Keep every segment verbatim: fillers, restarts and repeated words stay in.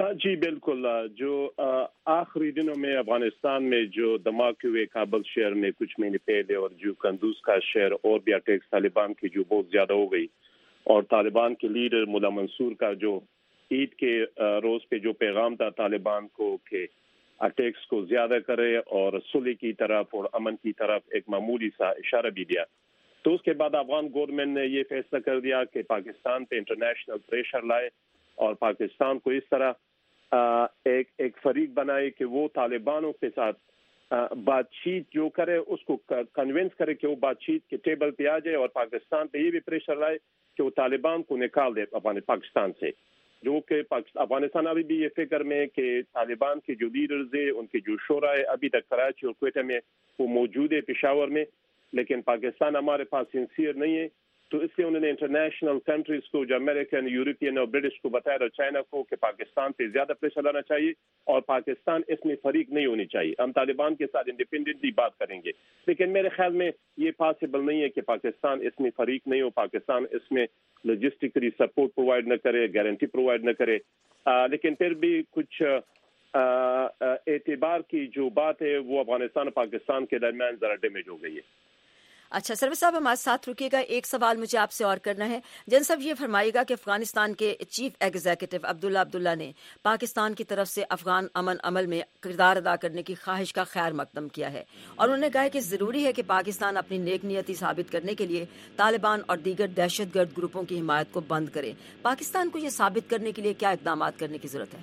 جی بالکل. جو آخری دنوں میں افغانستان میں جو دھماکے ہوئے کابل شہر میں کچھ مہینے پہلے اور جو قندوز کا شہر اور بھی اٹیکس طالبان کی جو بہت زیادہ ہو گئی اور طالبان کے لیڈر ملا منصور کا جو عید کے روز پہ جو پیغام تھا طالبان کو کہ اٹیکس کو زیادہ کرے اور صلح کی طرف اور امن کی طرف ایک معمولی سا اشارہ بھی دیا, تو اس کے بعد افغان گورنمنٹ نے یہ فیصلہ کر دیا کہ پاکستان پہ انٹرنیشنل پریشر لائے اور پاکستان کو اس طرح ایک ایک فریق بنائے کہ وہ طالبانوں کے ساتھ بات چیت جو کرے اس کو کنونس کرے کہ وہ بات چیت کے ٹیبل پہ آ جائے اور پاکستان پہ یہ بھی پریشر لائے کہ وہ طالبان کو نکال دے پاکستان سے, جو کہ افغانستان ابھی بھی یہ فکر میں کہ طالبان کے جو لیڈرز ہیں ان کے جو شورا ہے ابھی تک کراچی اور کوئٹہ میں وہ موجود ہے, پشاور میں, لیکن پاکستان ہمارے پاس سنسیئر نہیں ہے. تو اس لیے انہوں نے انٹرنیشنل کنٹریز کو جو امریکن, یورپین اور برٹش کو بتایا اور چائنا کو کہ پاکستان پہ زیادہ پریشر لانا چاہیے اور پاکستان اس میں فریق نہیں ہونی چاہیے. ہم طالبان کے ساتھ انڈیپینڈنٹلی بات کریں گے, لیکن میرے خیال میں یہ پاسبل نہیں ہے کہ پاکستان اس میں فریق نہیں ہو, پاکستان اس میں لاجسٹکلی سپورٹ پرووائڈ نہ کرے, گارنٹی پرووائڈ نہ کرے. آ, لیکن پھر بھی کچھ آ, اعتبار کی جو بات ہے وہ افغانستان اور پاکستان کے درمیان ذرا ڈیمیج ہو گئی ہے. اچھا سروس صاحب ہمارے ساتھ رکیے گا, ایک سوال مجھے آپ سے اور کرنا ہے. جن صاحب یہ فرمائے گا کہ افغانستان کے چیف ایگزیکٹو عبداللہ عبداللہ نے پاکستان کی طرف سے افغان امن عمل میں کردار ادا کرنے کی خواہش کا خیر مقدم کیا ہے, اور انہوں نے کہا کہ ضروری ہے کہ پاکستان اپنی نیک نیتی ثابت کرنے کے لیے طالبان اور دیگر دہشت گرد گروپوں کی حمایت کو بند کرے. پاکستان کو یہ ثابت کرنے کے لیے کیا اقدامات کرنے کی ضرورت ہے؟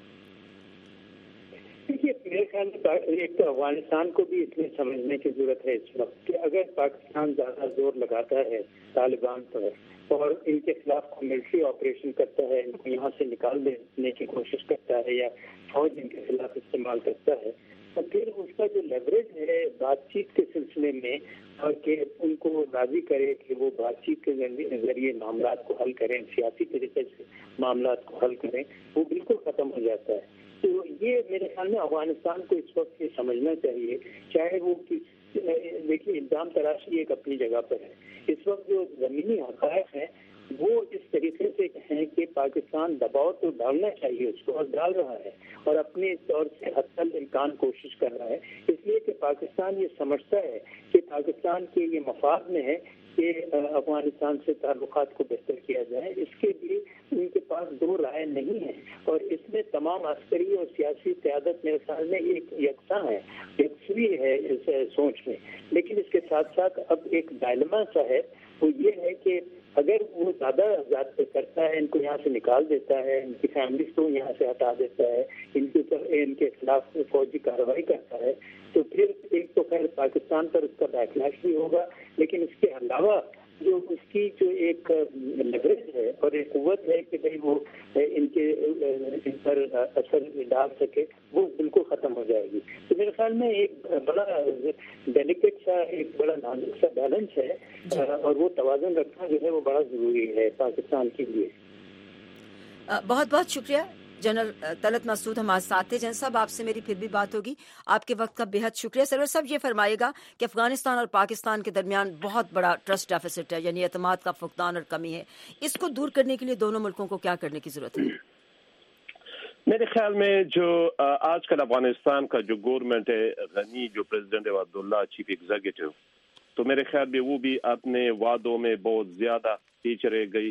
میرے خیال میں ایک تو افغانستان کو بھی اس میں سمجھنے کی ضرورت ہے اس وقت کہ اگر پاکستان زیادہ زور لگاتا ہے طالبان پر اور ان کے خلاف ملٹری آپریشن کرتا ہے, ان کو یہاں سے نکال دینے کی کوشش کرتا ہے یا فوج ان کے خلاف استعمال کرتا ہے, تو پھر اس کا جو لیوریج ہے بات چیت کے سلسلے میں اور کہ ان کو راضی کرے کہ وہ بات چیت کے ذریعے معاملات کو حل کریں, سیاسی طریقے سے معاملات کو حل کریں, وہ بالکل ختم ہو جاتا ہے. تو یہ میرے خیال میں افغانستان کو اس وقت یہ سمجھنا چاہیے, چاہے وہ کس دیکھیے الزام تراشی ایک اپنی جگہ پر ہے. اس وقت جو زمینی حقائق ہیں وہ اس طریقے سے ہیں کہ پاکستان دباؤ تو ڈالنا چاہیے اس کو, اور ڈال رہا ہے اور اپنے طور سے حتی الامکان کوشش کر رہا ہے, اس لیے کہ پاکستان یہ سمجھتا ہے کہ پاکستان کے یہ مفاد میں ہے کہ افغانستان سے تعلقات کو بہتر کیا جائے. اس کے لیے ان کے پاس دو رائے نہیں ہیں اور اس میں تمام عسکری اور سیاسی قیادت میرے خیال میں ایک یکساں ہے, یکسوئی ہے اس سوچ میں. لیکن اس کے ساتھ ساتھ اب ایک ڈائلما سا ہے, وہ یہ ہے کہ اگر وہ زیادہ زیادہ کرتا ہے, ان کو یہاں سے نکال دیتا ہے, ان کی فیملیز کو یہاں سے ہٹا دیتا ہے, ان کے ان کے خلاف فوجی کارروائی کرتا ہے, تو پھر ایک تو خیر پاکستان پر اس کا بیکلاش بھی ہوگا, لیکن اس کے علاوہ جو اس کی جو ایک لیوریج ہے اور ایک قوت ہے کہ بھائی وہ ان کے ان پر اثر ڈال سکے, وہ بالکل ختم ہو جائے گی. تو میرے خیال میں ایک بڑا ڈیلیکیٹ سا ایک بڑا نازک سا بیلنس ہے اور وہ توازن رکھنا جو ہے وہ بڑا ضروری ہے پاکستان کے لیے. بہت بہت شکریہ جنرل طلعت مسعود ہمارے ساتھ تھے. جن صاحب آپ سے میری پھر بھی بات ہوگی, آپ کے وقت کا بے حد شکریہ. سرور صاحب یہ فرمائے گا کہ افغانستان اور پاکستان کے درمیان بہت بڑا ٹرسٹ ڈیفیسٹ ہے, یعنی اعتماد کا فقدان اور کمی ہے. اس کو دور کرنے کے لیے دونوں ملکوں کو کیا کرنے کی ضرورت ہے؟ میرے خیال میں جو آج کل افغانستان کا جو گورنمنٹ ہے, غنی جو پریزیڈنٹ ہے عبداللہ چیف ایگزیکٹو, تو میرے خیال میں وہ بھی اپنے وعدوں میں بہت زیادہ پیچھے رہ گئی.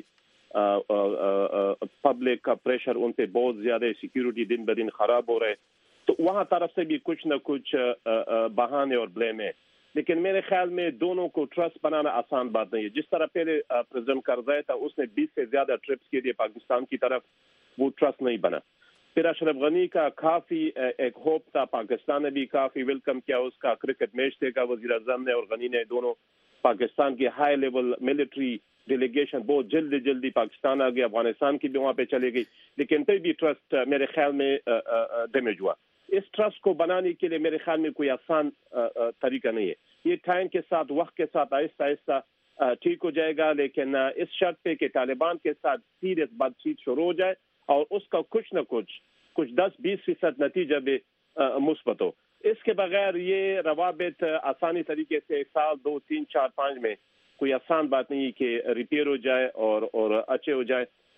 پبلک کا پریشر ان پہ بہت زیادہ, سیکیورٹی دن بدن خراب ہو رہے, تو وہاں طرف سے بھی کچھ نہ کچھ بہانے اور بلیم ہے. لیکن میرے خیال میں دونوں کو ٹرسٹ بنانا آسان بات نہیں ہے. جس طرح پہلے پریزیڈنٹ کرزئی تھا, اس نے بیس سے زیادہ ٹرپس کے لیے پاکستان کی طرف, وہ ٹرسٹ نہیں بنا. پھر اشرف غنی کا کافی ایک ہوپ تھا, پاکستان نے بھی کافی ویلکم کیا اس کا, کرکٹ میچ دیکھا وزیر اعظم نے اور غنی نے, دونوں پاکستان کی ہائی لیول ملٹری ڈیلیگیشن بہت جلدی جلدی پاکستان آ گئی, افغانستان کی بھی وہاں پہ چلے گئی, لیکن پھر بھی ٹرسٹ میرے خیال میں ڈیمیج ہوا. اس ٹرسٹ کو بنانے کے لیے میرے خیال میں کوئی آسان طریقہ نہیں ہے. یہ ٹائم کے ساتھ, وقت کے ساتھ آہستہ آہستہ ٹھیک ہو جائے گا, لیکن اس شرط پہ کہ طالبان کے ساتھ سیریس بات چیت شروع ہو جائے اور اس کا کچھ نہ کچھ کچھ دس بیس فیصد نتیجہ بھی مثبت ہو. اس کے بغیر یہ روابط آسانی طریقے سے ایک سال دو تین چار پانچ میں کوئی آسان بات نہیں کہ ریپیئر ہو جائے اور اور اچھے ہو جائے.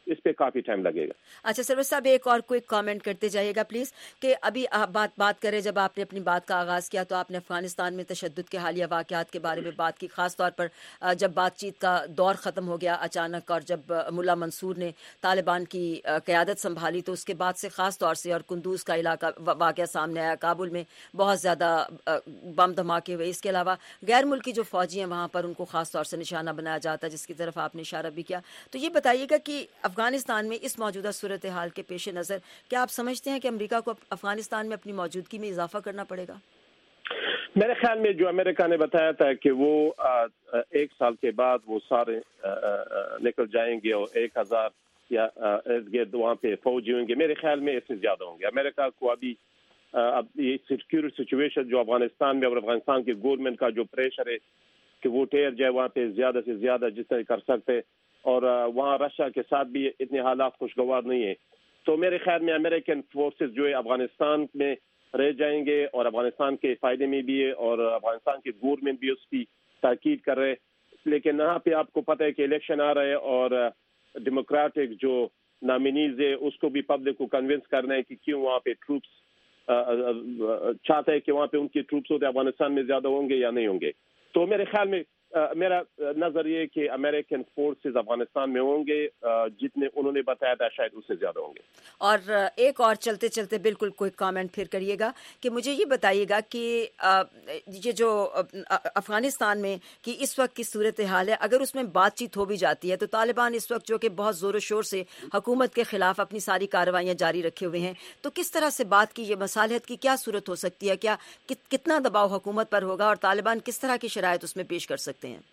اس پہ کافی ٹائم لگے گا. اچھا سرور صاحب ایک اور کوئی کامنٹ کرتے جائیے گا پلیز کہ ابھی آپ بات بات کریں جب آپ نے اپنی بات کا آغاز کیا تو آپ نے افغانستان میں تشدد کے حالیہ واقعات کے بارے میں بات کی, خاص طور پر جب بات چیت کا دور ختم ہو گیا اچانک اور جب ملا منصور نے طالبان کی قیادت سنبھالی تو اس کے بعد سے خاص طور سے اور قندوز کا علاقہ واقعہ سامنے آیا, کابل میں بہت زیادہ بم دھماکے ہوئے, اس کے علاوہ غیر ملکی جو فوجی ہیں وہاں پر ان کو خاص طور سے نشانہ بنایا جاتا ہے جس کی طرف آپ نے اشارہ بھی کیا. تو یہ بتائیے گا کہ افغانستان میں اس موجودہ صورتحال کے پیش نظر کیا آپ سمجھتے ہیں کہ امریکہ کو افغانستان میں اپنی موجودگی میں اضافہ کرنا پڑے گا؟ میرے خیال میں جو امریکہ نے بتایا تھا کہ وہ ایک سال کے بعد وہ سارے نکل جائیں گے اور ایک ہزار یا ارد گرد وہاں پہ فوجی ہوں گے, میرے خیال میں اس سے زیادہ ہوں گے. امریکہ کو ابھی اب یہ سیکیورٹی سچویشن جو افغانستان میں اور افغانستان کی گورنمنٹ کا جو پریشر ہے کہ وہ ٹھہر جائے وہاں پہ زیادہ سے زیادہ جس طرح کر سکتے, اور وہاں رشیا کے ساتھ بھی اتنے حالات خوشگوار نہیں ہیں. تو میرے خیال میں امریکن فورسز جو ہے افغانستان میں رہ جائیں گے اور افغانستان کے فائدے میں بھی ہے اور افغانستان کی گورنمنٹ بھی اس کی تاکید کر رہے. لیکن یہاں پہ آپ کو پتہ ہے کہ الیکشن آ رہے اور ڈیموکریٹک جو نامینیز ہے اس کو بھی پبلک کو کنونس کرنا ہے کہ کیوں وہاں پہ ٹروپس چاہتا ہے کہ وہاں پہ ان کی ٹروپس ہوتے افغانستان میں زیادہ ہوں گے یا نہیں ہوں گے. تو میرے خیال میں میرا نظر یہ کہ امریکن فورسز افغانستان میں ہوں گے جتنے انہوں نے بتایا تھا شاید اس سے زیادہ ہوں گے. اور ایک اور چلتے چلتے بالکل کوئی کامنٹ پھر کریے گا کہ مجھے یہ بتائیے گا کہ یہ جو افغانستان میں کی اس وقت کی صورتحال ہے اگر اس میں بات چیت ہو بھی جاتی ہے تو طالبان اس وقت جو کہ بہت زور و شور سے حکومت کے خلاف اپنی ساری کارروائیاں جاری رکھے ہوئے ہیں, تو کس طرح سے بات کی یہ مصالحت کی کیا صورت ہو سکتی ہے, کیا کتنا دباؤ حکومت پر ہوگا اور طالبان کس طرح کی شرائط اس میں پیش کر سکتے ہیں؟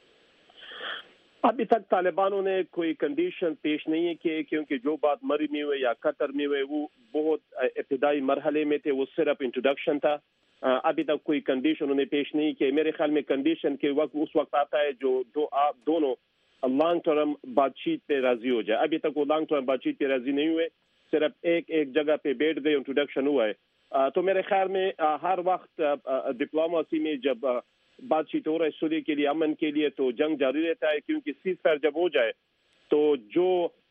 ابھی تک طالبانوں نے کوئی کنڈیشن پیش نہیں کی کیونکہ جو بات مری میں ہوئے یا قطر میں ہوئے وہ بہت ابتدائی مرحلے میں تھے, وہ صرف انٹروڈکشن تھا. ابھی تک کوئی کنڈیشن انہوں نے پیش نہیں کی. میرے خیال میں کنڈیشن کے وقت اس وقت آتا ہے جو دو آپ دونوں لانگ ٹرم بات چیت پہ راضی ہو جائے. ابھی تک وہ لانگ ٹرم بات چیت پہ راضی نہیں ہوئے, صرف ایک ایک جگہ پہ بیٹھ گئے, انٹروڈکشن ہوا ہے. تو میرے خیال میں ہر وقت ڈپلوماسی میں جب بات چیت ہو رہا ہے سلح کے لیے, امن کے لیے, تو جنگ جاری رہتا ہے کیونکہ سیز فائر جب ہو جائے تو جو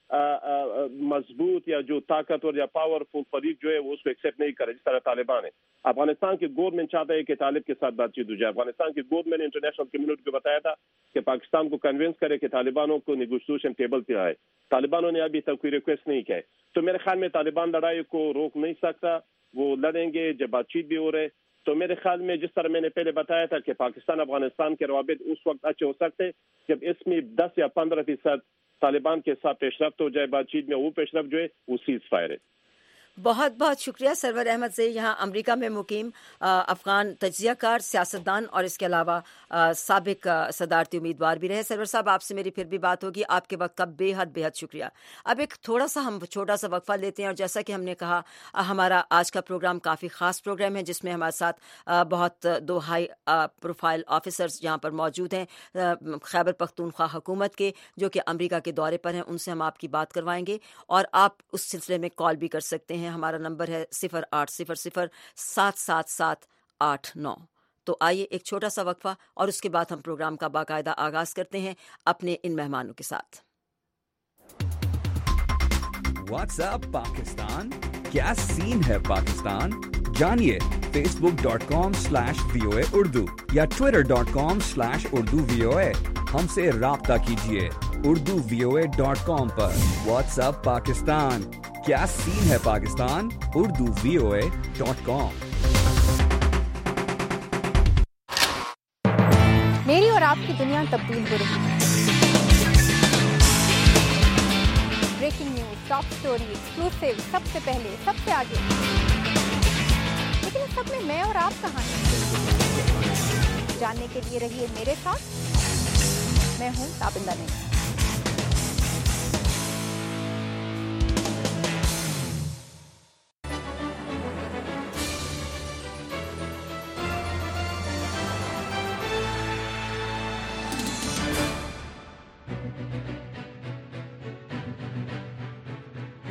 مضبوط یا جو طاقتور یا پاورفل فریق جو ہے وہ اس کو ایکسیپٹ نہیں کرے, جس طرح طالبان ہے. افغانستان کی گورنمنٹ چاہتا ہے کہ طالب کے ساتھ بات چیت ہو جائے. افغانستان کی گورنمنٹ نے انٹرنیشنل کمیونٹی کو بتایا تھا کہ پاکستان کو کنونس کرے کہ طالبانوں کو نیگوشیشن ٹیبل پہ آئے. طالبانوں نے ابھی تک کوئی ریکویسٹ نہیں کی. تو میرے خیال میں طالبان لڑائی کو روک نہیں سکتا, وہ لڑیں گے جب بات چیت بھی ہو رہے. تو میرے خیال میں جس طرح میں نے پہلے بتایا تھا کہ پاکستان افغانستان کے روابط اس وقت اچھے ہو سکتے جب اس میں دس یا پندرہ فیصد طالبان کے ساتھ پیش رفت ہو جائے بات چیت میں. وہ پیش رفت جو ہے وہ سیز فائر ہے. بہت بہت شکریہ سرور احمد سے, یہاں امریکہ میں مقیم افغان تجزیہ کار, سیاستدان اور اس کے علاوہ سابق صدارتی امیدوار بھی رہے. سرور صاحب آپ سے میری پھر بھی بات ہوگی, آپ کے وقت کا بے حد بے حد شکریہ. اب ایک تھوڑا سا ہم چھوٹا سا وقفہ لیتے ہیں اور جیسا کہ ہم نے کہا ہمارا آج کا پروگرام کافی خاص پروگرام ہے جس میں ہمارے ساتھ بہت دو ہائی پروفائل آفیسرز یہاں پر موجود ہیں خیبر پختونخوا حکومت کے جو کہ امریکہ کے دورے پر ہیں. ان سے ہم آپ کی بات کروائیں گے اور آپ اس سلسلے میں کال بھی کر سکتے ہیں. ہمارا نمبر ہے صفر آٹھ صفر صفر سات سات سات آٹھ نو. تو آئیے ایک چھوٹا سا وقفہ اور اس کے بعد ہم پروگرام کا باقاعدہ آغاز کرتے ہیں اپنے ان مہمانوں کے ساتھ. واٹس اپ پاکستان, کیا سین ہے پاکستان, جانیے Facebook dot com slash V O A Urdu یا Twitter dot com slash Urdu V O A. ہم سے رابطہ کیجیے Urdu V O A dot com پر. واٹس اپ پاکستان, کیا سین ہے Pakistan, Urdu V O A dot com. میری اور آپ کی دنیا تبدیل ہو رہی ہے. Breaking news, top story, exclusive, سب سے پہلے, سب سے آگے. لیکن اس سب میں میں اور آپ کہاں ہیں؟ جاننے کے لیے رہیے میرے ساتھ. میں ہوں تابندہ نہیں.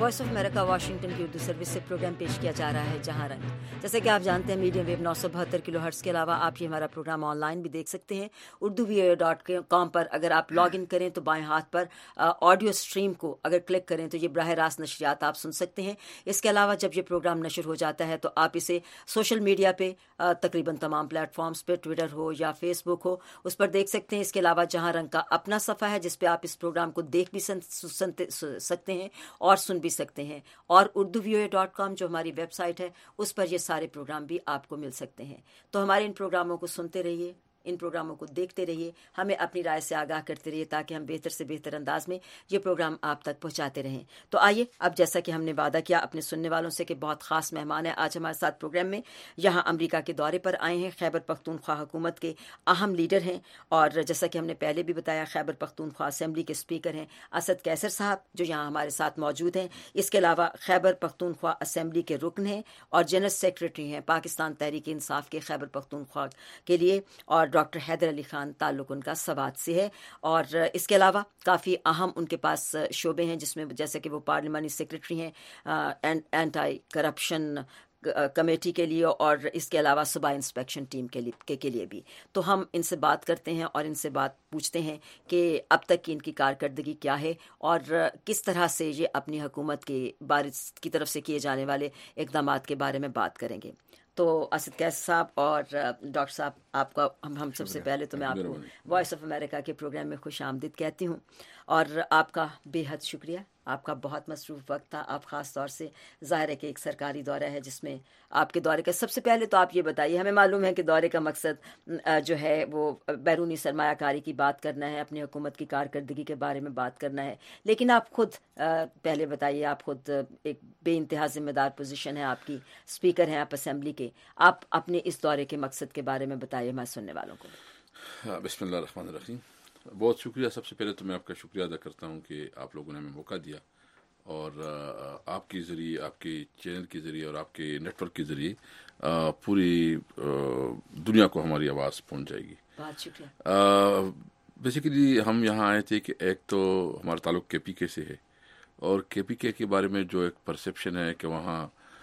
वॉइस ऑफ अमेरिका वाशिंगटन की उर्दू सर्विस से प्रोग्राम पेश किया जा रहा है जहां रंग। जैसे कि आप जानते हैं मीडियम वेव नौ सौ बहत्तर किलो हर्ट्स के अलावा आप ये हमारा प्रोग्राम ऑनलाइन भी देख सकते हैं Urdu V O A dot com पर। अगर आप लॉग इन करें तो बाएं हाथ पर ऑडियो स्ट्रीम को अगर क्लिक करें तो ये बराह रास्त नशरियात आप सुन सकते हैं। इसके अलावा जब ये प्रोग्राम नशर हो जाता है तो आप इसे सोशल मीडिया पे तकरीबन तमाम प्लेटफॉर्म्स पे, ट्विटर हो या फेसबुक हो, उस पर देख सकते हैं। इसके अलावा जहां रंग का अपना सफ़ा है जिस पे आप इस प्रोग्राम को देख भी सुन सकते हैं और सुन भी सकते हैं, और Urdu V O A dot com जो हमारी वेबसाइट है उस पर ये सारे प्रोग्राम भी आपको मिल सकते हैं। तो हमारे इन प्रोग्रामों को सुनते रहिए, इन प्रोग्रामों को देखते रहिए, हमें अपनी राय से आगाह करते रहिए ताकि हम बेहतर से बेहतर अंदाज में ये प्रोग्राम आप तक पहुंचाते रहें। तो आइए अब जैसा कि हमने वादा किया अपने सुनने वालों से कि बहुत ख़ास मेहमान है आज हमारे साथ प्रोग्राम में, यहाँ अमेरिका के दौरे पर आए हैं, खैबर पख्तूनख्वा हुकूमत के अहम लीडर हैं और जैसा कि हमने पहले भी बताया खैबर पख्तूनख्वा असम्बली के स्पीकर हैं असद कैसर साहब जो यहाँ हमारे साथ मौजूद हैं। इसके अलावा खैबर पख्तूनख्वा असम्बली के रुकन हैं और जनरल सेक्रेटरी हैं पाकिस्तान तहरीक इंसाफ के खैबर पख्तूनख्वा के लिए, और डॉक्टर हैदर अली खान ताल्लुक उनका सवात से है। और इसके अलावा काफ़ी अहम उनके पास शोबे हैं जिसमें जैसे कि वो पार्लिमानी सेक्रेटरी हैं एंटी करप्शन कमेटी के लिए और इसके अलावा सूबा इंस्पेक्शन टीम के लिए के, के लिए भी। तो हम इनसे बात करते हैं और इनसे बात पूछते हैं कि अब तक की इनकी कारकर्दगी क्या है और किस तरह से ये अपनी हुकूमत के बारे की तरफ से किए जाने वाले इक़दामात के बारे में बात करेंगे। तो असद कैसर साहब और डॉक्टर साहब आपका हम हम सबसे पहले तो मैं आपको वॉइस ऑफ अमेरिका के प्रोग्राम में खुश आमदीद कहती हूँ और आपका बेहद शुक्रिया। आपका बहुत मसरूफ़ वक्त था, आप ख़ास तौर से ज़ाहिर है कि एक सरकारी दौरा है जिसमें आपके दौरे का सबसे पहले तो आप ये बताइए, हमें मालूम है कि दौरे का मकसद जो है वो बैरूनी सरमायाकारी की बात करना है, अपनी हुकूमत की कारकर्दगी के बारे में बात करना है, लेकिन आप खुद पहले बताइए, आप खुद एक बेइंतहा ज़िम्मेदार पोजीशन है आपकी, स्पीकर हैं आप असम्बली के, आप अपने इस दौरे के मकसद के बारे में बताइए हमारे सुनने वालों को। बिस्मिल्लाह रहमान रहीम। बहुत शुक्रिया। सबसे पहले तो मैं आपका शुक्रिया अदा करता हूँ कि आप लोगों ने हमें मौका दिया और आपके ज़रिए, आपके चैनल के ज़रिए और आपके नेटवर्क के ज़रिए पूरी दुनिया को हमारी आवाज़ पहुँच जाएगी। बहुत शुक्रिया। बेसिकली हम यहाँ आए थे कि एक तो हमारा ताल्लुक़ के पी के से है और के पी के के बारे में जो एक परसेप्शन है कि वहाँ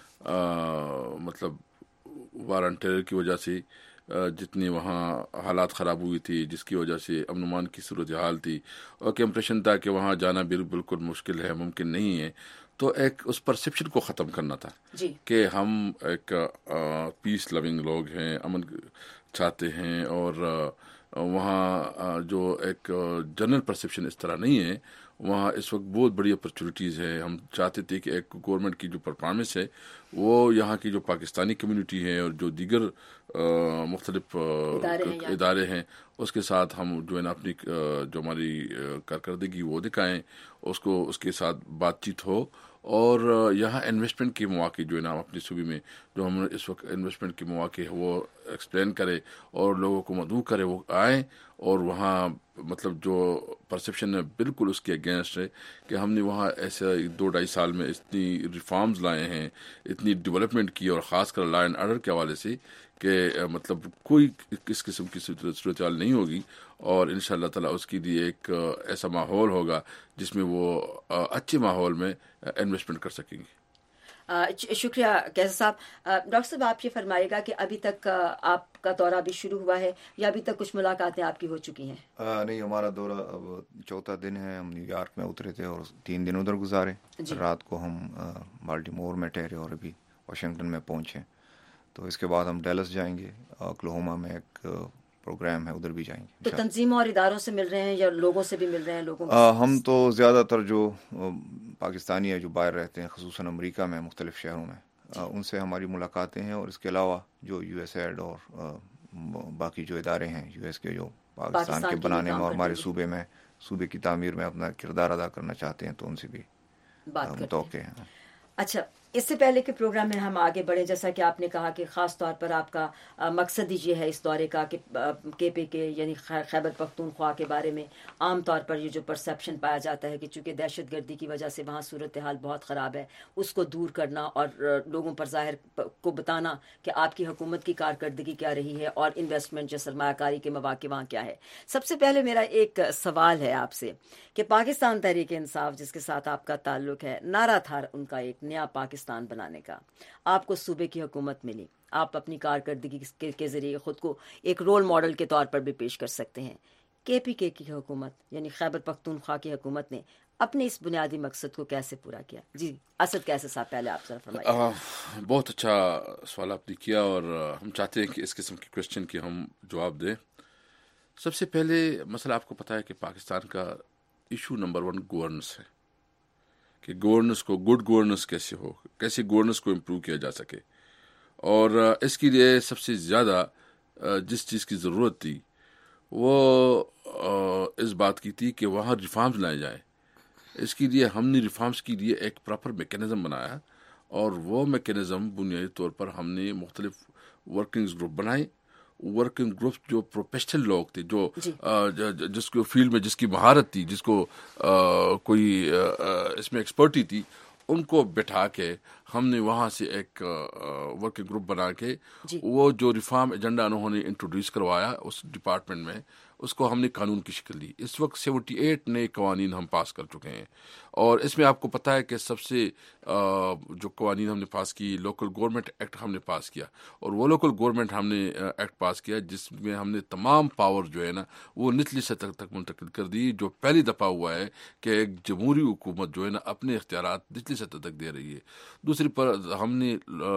मतलब वार ऑन टेरर की वजह से जितनी वहाँ हालात ख़राब हुई थी जिसकी वजह से अमन अमान की सूरत हाल थी और कि इम्प्रेशन था कि वहाँ जाना बिल्कुल मुश्किल है, मुमकिन नहीं है, तो एक उस परसेप्शन को ख़त्म करना था कि हम एक पीस लविंग लोग हैं, अमन चाहते हैं और वहाँ जो एक जनरल परसेप्शन इस तरह नहीं है। वहाँ इस वक्त बहुत बड़ी अपॉर्चुनिटीज़ है। हम चाहते थे कि एक गवर्नमेंट की जो परफॉर्मेंस है वो यहाँ की जो पाकिस्तानी कम्युनिटी है और जो दीगर मुख्तलिफ इदारे हैं उसके साथ हम जो है ना अपनी जो हमारी कारकर्दगी वो दिखाएं, उसको उसके साथ बातचीत हो और यहाँ इन्वेस्टमेंट के मौके जो है ना अपनी सूबे में जो हम इस वक्त इन्वेस्टमेंट के मौके है वो एक्सप्लेन करे और लोगों को मदऊ करे, वो आए और वहाँ मतलब जो परसेप्शन है बिल्कुल उसके अगेंस्ट है कि हमने वहाँ ऐसे दो ढाई साल में इतनी रिफॉर्म्स लाए हैं, इतनी डेवलपमेंट की और ख़ासकर लॉ एंड ऑर्डर के हवाले से कि मतलब कोई किस किस्म की सूरत हाल नहीं होगी और इंशाअल्लाह ताला उसके लिए एक ऐसा माहौल होगा जिसमें वो अच्छे माहौल में इन्वेस्टमेंट कर सकेंगे। शुक्रिया कैसर साहब। डॉक्टर साहब आप ये फरमाइएगा कि अभी तक आपका दौरा अभी शुरू हुआ है या अभी तक कुछ मुलाकातें आपकी हो चुकी हैं? आ, नहीं, हमारा दौरा अब चौथा दिन है। हम न्यूयॉर्क में उतरे थे और तीन दिन उधर गुजारे। रात को हम बाल्टीमोर में ठहरे और अभी वाशिंगटन में पहुंचे। तो इसके बाद हम डैलस जाएंगे, ओक्लाहोमा में एक प्रोग्राम है उधर भी जाएंगे। तो तंजीमों और इदारों से मिल रहे हैं या लोगों से भी मिल रहे हैं? लोगों आ, हम तो ज़्यादातर जो पाकिस्तानी है जो बाहर रहते हैं ख़ुसूसन अमेरिका में मुख्तलिफ शहरों में, आ, उनसे हमारी मुलाकातें हैं और इसके अलावा जो यू एस एड और आ, बाकी जो इदारे हैं यू एस के जो पाकिस्तान, पाकिस्तान के बनाने में और हमारे सूबे में सूबे की तामीर में अपना किरदार अदा करना चाहते हैं तो उनसे भी मुतवक्के हैं। अच्छा, اس سے پہلے کے پروگرام میں ہم آگے بڑھیں، جیسا کہ آپ نے کہا کہ خاص طور پر آپ کا مقصد یہ ہے اس دورے کا کہ کے پی کے یعنی خیبر پختونخوا کے بارے میں عام طور پر یہ جو پرسیپشن پایا جاتا ہے کہ چونکہ دہشت گردی کی وجہ سے وہاں صورتحال بہت خراب ہے، اس کو دور کرنا اور لوگوں پر ظاہر کو بتانا کہ آپ کی حکومت کی کارکردگی کیا رہی ہے اور انویسٹمنٹ یا سرمایہ کاری کے مواقع وہاں کیا ہے۔ سب سے پہلے میرا ایک سوال ہے آپ سے کہ پاکستان تحریک انصاف جس کے ساتھ آپ کا تعلق ہے، نعرہ تھا ان کا ایک نیا پاکستان بنانے کا، آپ کو صوبے کی حکومت ملی، آپ اپنی کارکردگی کے ذریعے خود کو ایک رول ماڈل کے طور پر بھی پیش کر سکتے ہیں۔ کے پی کے کی حکومت یعنی خیبر پختونخوا کی حکومت نے اپنے اس بنیادی مقصد کو کیسے پورا کیا؟ جی اسد کیسے صاحب، پہلے آپ ذرا فرمائیے۔ بہت اچھا سوال آپ نے کیا اور ہم چاہتے ہیں کہ اس قسم کے کوشچن کی ہم جواب دیں۔ سب سے پہلے مسئلہ آپ کو پتہ ہے کہ پاکستان کا ایشو نمبر ون گورننس ہے، کہ گورننس کو گڈ گورننس کیسے ہو، کیسے گورننس کو امپروو کیا جا سکے، اور اس کے لیے سب سے زیادہ جس چیز کی ضرورت تھی وہ اس بات کی تھی کہ وہاں ریفارمز لائے جائیں۔ اس کے لیے ہم نے ریفارمز کے لیے ایک پراپر میکینزم بنایا، اور وہ میکینزم بنیادی طور پر ہم نے مختلف ورکنگ گروپ بنائے۔ ورکنگ گروپ جو پروفیشنل لوگ تھے، جو جی. جس کو فیلڈ میں جس کی مہارت تھی، جس کو آ, کوئی آ, اس میں ایکسپرٹی تھی، ان کو بٹھا کے ہم نے وہاں سے ایک ورکنگ گروپ بنا کے جی. وہ جو ریفارم ایجنڈا انہوں نے انٹروڈیوس کروایا اس ڈپارٹمنٹ میں، اس کو ہم نے قانون کی شکل دی۔ اس وقت سیونٹی ایٹ نئے قوانین ہم پاس کر چکے ہیں، اور اس میں آپ کو پتہ ہے کہ سب سے جو قوانین ہم نے پاس کی، لوکل گورنمنٹ ایکٹ ہم نے پاس کیا، اور وہ لوکل گورنمنٹ ہم نے ایکٹ پاس کیا جس میں ہم نے تمام پاور جو ہے نا وہ نچلی سطح تک منتقل کر دی، جو پہلی دفعہ ہوا ہے کہ ایک جمہوری حکومت جو ہے نا اپنے اختیارات نچلی سطح تک دے رہی ہے۔ دوسری پر ہم نے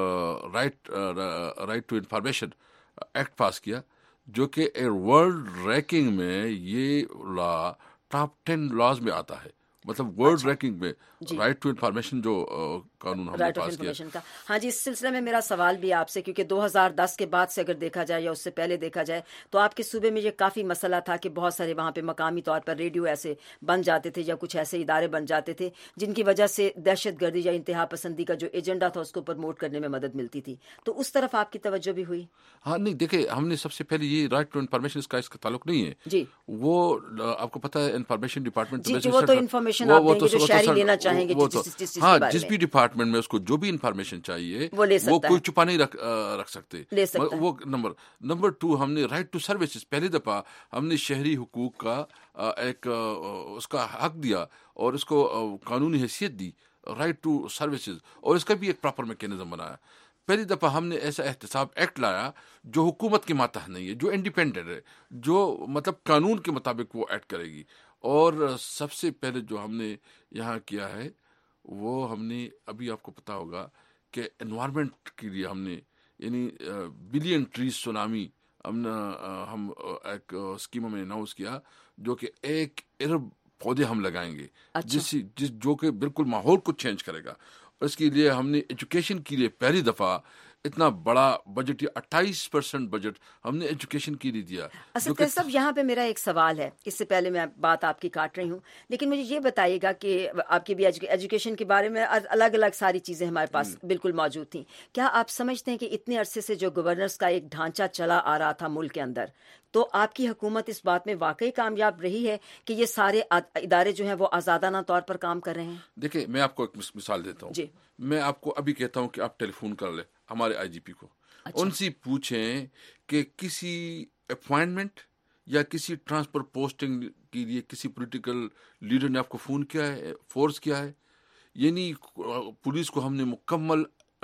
right right to information act پاس کیا، جو کہ ورلڈ رینکنگ میں یہ لا ٹاپ ٹین لاز میں آتا ہے، مطلب ورلڈ رینکنگ میں رائٹ ٹو انفارمیشن جو قانون ہم نے پاس کیا۔ ہاں جی، اس سلسلے میں میرا سوال بھی آپ سے، کیونکہ دو ہزار دس کے بعد سے اگر دیکھا جائے یا اس سے پہلے دیکھا جائے تو آپ کے صوبے میں یہ کافی مسئلہ تھا کہ بہت سارے وہاں پہ مقامی طور پر ریڈیو ایسے بن جاتے تھے یا کچھ ایسے ادارے بن جاتے تھے جن کی وجہ سے دہشت گردی یا انتہا پسندی کا جو ایجنڈا تھا اس کو پروموٹ کرنے میں مدد ملتی تھی، تو اس طرف آپ کی توجہ بھی ہوئی؟ ہاں نہیں، دیکھیں ہم نے سب سے پہلے یہ رائٹ ٹو انفارمیشن، اس کا اس کا تعلق نہیں ہے جی، وہ آپ کو پتہ ہے انفارمیشن ڈپارٹمنٹ جی جی، وہ تو انفارمیشن آپ دیں گے جو شہری لینا چاہیں گے، ہاں جس بھی ڈپارٹمنٹ میں اس کو جو بھی انفارمیشن چاہیے وہ کوئی چھپا نہیں رکھ رکھ سکتے، وہ نمبر نمبر ٹو ہم نے رائٹ ٹو سروسز، پہلی دفعہ ہم نے شہری حقوق کا ایک اس کا حق دیا اور اس کو قانونی حیثیت دی، رائٹ ٹو سروسز، اور اس کا بھی ایک پراپر میکینزم بنایا۔ پہلی دفعہ ہم نے ایسا احتساب ایکٹ لایا جو حکومت کے ماتحت نہیں ہے، جو انڈیپینڈنٹ ہے، جو مطلب قانون کے مطابق وہ ایکٹ کرے گی۔ اور سب سے پہلے جو ہم نے یہاں کیا ہے وہ ہم نے ابھی آپ کو پتا ہوگا کہ انوائرمنٹ کے لیے ہم نے یعنی بلین ٹریز سونامی ہم ہم ایک اسکیم میں اناؤنس کیا، جو کہ ایک ارب پودے ہم لگائیں گے، جس جس جو کہ بالکل ماحول کو چینج کرے گا۔ اس کے لیے ہم نے ایجوکیشن کے لیے پہلی دفعہ اتنا بڑا بجٹ، اٹھائیس پرسنٹ بجٹ ہم نے ایجوکیشن کے لیے دیا۔ اسد صاحب، یہاں پہ میرا ایک سوال ہے، اس سے پہلے میں بات آپ کی کاٹ رہی ہوں، لیکن مجھے یہ بتائیے گا کہ آپ کی بھی ایجوکیشن کے بارے میں الگ الگ ساری چیزیں ہمارے پاس بالکل موجود تھیں، کیا آپ سمجھتے ہیں کہ اتنے عرصے سے جو گورننس کا ایک ڈھانچہ چلا آ رہا تھا ملک کے اندر، تو آپ کی حکومت اس بات میں واقعی کامیاب رہی ہے کہ یہ سارے ادارے جو ہیں وہ آزادانہ طور پر کام کر رہے ہیں؟ دیکھیں میں آپ کو ایک مثال دیتا ہوں جی، میں آپ کو ابھی کہتا ہوں کہ آپ ٹیلی فون کر لیں ہمارے آئی جی پی کو، اچھا، ان سے پوچھیں کہ کسی اپوائنٹمنٹ یا کسی ٹرانسفر پوسٹنگ کے لیے کسی پولیٹیکل لیڈر نے آپ کو فون کیا ہے، فورس کیا ہے؟ یعنی پولیس کو ہم نے مکمل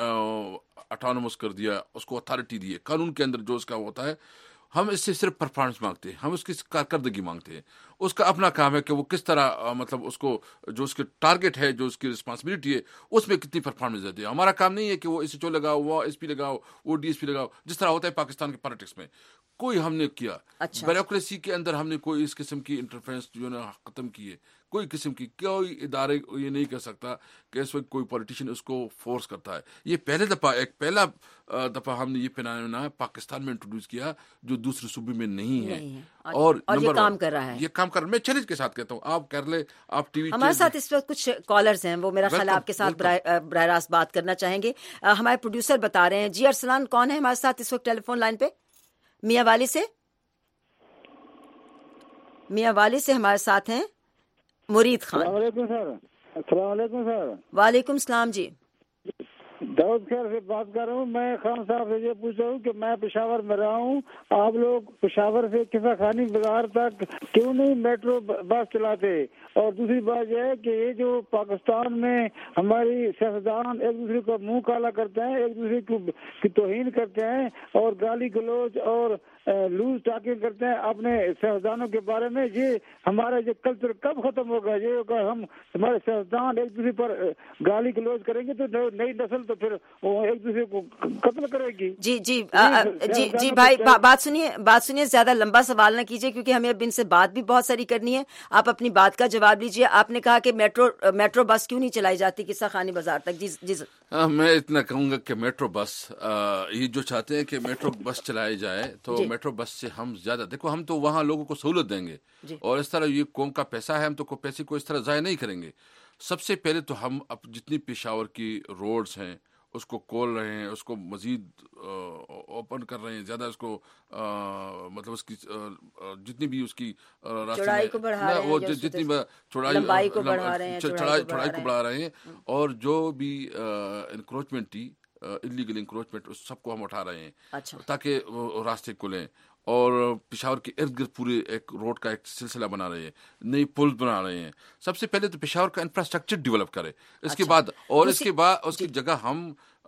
اٹانومس کر دیا، اس کو اتھارٹی دی ہے قانون کے اندر جو اس کا ہوتا ہے۔ ہم اس سے صرف پرفارمنس مانگتے ہیں، ہم اس کی کارکردگی مانگتے ہیں، اس کا اپنا کام ہے کہ وہ کس طرح مطلب اس کو جو اس کے ٹارگٹ ہے، جو اس کی رسپانسبلٹی ہے، اس میں کتنی پرفارمنس دیتے ہیں۔ ہمارا کام نہیں ہے کہ وہ ایس ایچ او لگاؤ، وہ ایس پی لگاؤ، وہ ڈی ایس پی لگاؤ، جس طرح ہوتا ہے پاکستان کے پالیٹکس میں کوئی ہم نے کیا، بیوروکریسی کے اندر ہم نے کوئی اس قسم کی انٹرفیرنس جو ہے ختم کی ہے۔ کوئی قسم کی کوئی ادارے یہ نہیں کر سکتا کہ اس وقت کوئی پولیٹیشین اس کو فورس کرتا ہے. یہ پہلے دفعہ ایک پہلا دفعہ ہم نے یہ فنامنا پاکستان میں انٹروڈیوس کیا جو دوسرے صوبے میں نہیں ہے, اور یہ کام کر رہا ہے. یہ کام کر رہا ہے. میں چیلنج کے ساتھ کہتا ہوں آپ کر لیں. آپ ٹی وی ہمارے ساتھ اس وقت کچھ کالرز ہیں, وہ میرا خیال آپ کے ساتھ براہ راست بات کرنا چاہیں گے. ہمارے پروڈیوسر بتا رہے ہیں. جی ارسلان کون ہے ہمارے ساتھ اس وقت ٹیلی فون لائن پہ؟ میاں والی سے میاں والی سے ہمارے ساتھ ہیں مرید خان. السلام علیکم سر. السلام علیکم سر. وعلیکم السلام. جی داؤد خیر سے بات کر رہا ہوں. میں خان صاحب سے یہ پوچھ رہا ہوں کہ میں پشاور میں رہا ہوں, آپ لوگ پشاور سے قصہ خانی بازار تک کیوں نہیں میٹرو بس چلاتے؟ اور دوسری بات یہ ہے کہ یہ جو پاکستان میں ہماری سیاستدان ایک دوسرے کا منہ کالا کرتے ہیں, ایک دوسرے کی توہین کرتے ہیں اور گالی گلوچ اور لوز ٹاکنگ کرتے ہیں اپنے سیاستدانوں کے بارے میں, یہ ہمارا یہ کلچر کب ختم ہوگا؟ یہ اگر ہم ہمارے سیاستدان ایک دوسرے پر گالی گلوچ کریں گے تو نئی نسل تو پھر وہ ایک دوسرے کو قتل کرے گی. جی جی جی جی بھائی بات سنیے بات سنیے زیادہ لمبا سوال نہ کیجیے کیونکہ ہمیں اب ان سے بات بھی بہت ساری کرنی ہے. آپ اپنی بات کا جواب لیجیے. آپ نے کہا کہ میٹرو میٹرو بس کیوں نہیں چلائی جاتی قصہ خانی بازار تک؟ جی جی میں اتنا کہوں گا کہ میٹرو بس یہ جو چاہتے ہیں کہ میٹرو بس چلائی جائے تو میٹرو بس سے ہم زیادہ دیکھو ہم تو وہاں لوگوں کو سہولت دیں گے اور اس طرح یہ قوم کا پیسہ ہے, ہم تو پیسے کو اس طرح ضائع نہیں کریں گے. سب سے پہلے تو ہم اب جتنی پشاور کی روڈز ہیں اس کو کھول رہے ہیں, اس کو مزید اوپن کر رہے ہیں, زیادہ اس کو مطلب اس کی جتنی بھی اس کی چوڑائی کو بڑھا رہے ہیں, وہ جتنی چوڑائی لمبائی کو بڑھا رہے ہیں, چوڑائی کو بڑھا رہے ہیں, اور جو بھی انکروچمنٹ تھی انلیگل انکروچمنٹ اس سب کو ہم اٹھا رہے ہیں تاکہ راستے کھلیں. اور پشاور کے ارد گرد پورے ایک روڈ کا ایک سلسلہ بنا رہے ہیں, نئی پل بنا رہے ہیں. سب سے پہلے تو پشاور کا انفراسٹرکچر ڈیولپ کرے, اس کے بعد اور اس کے بعد اس کی جگہ ہم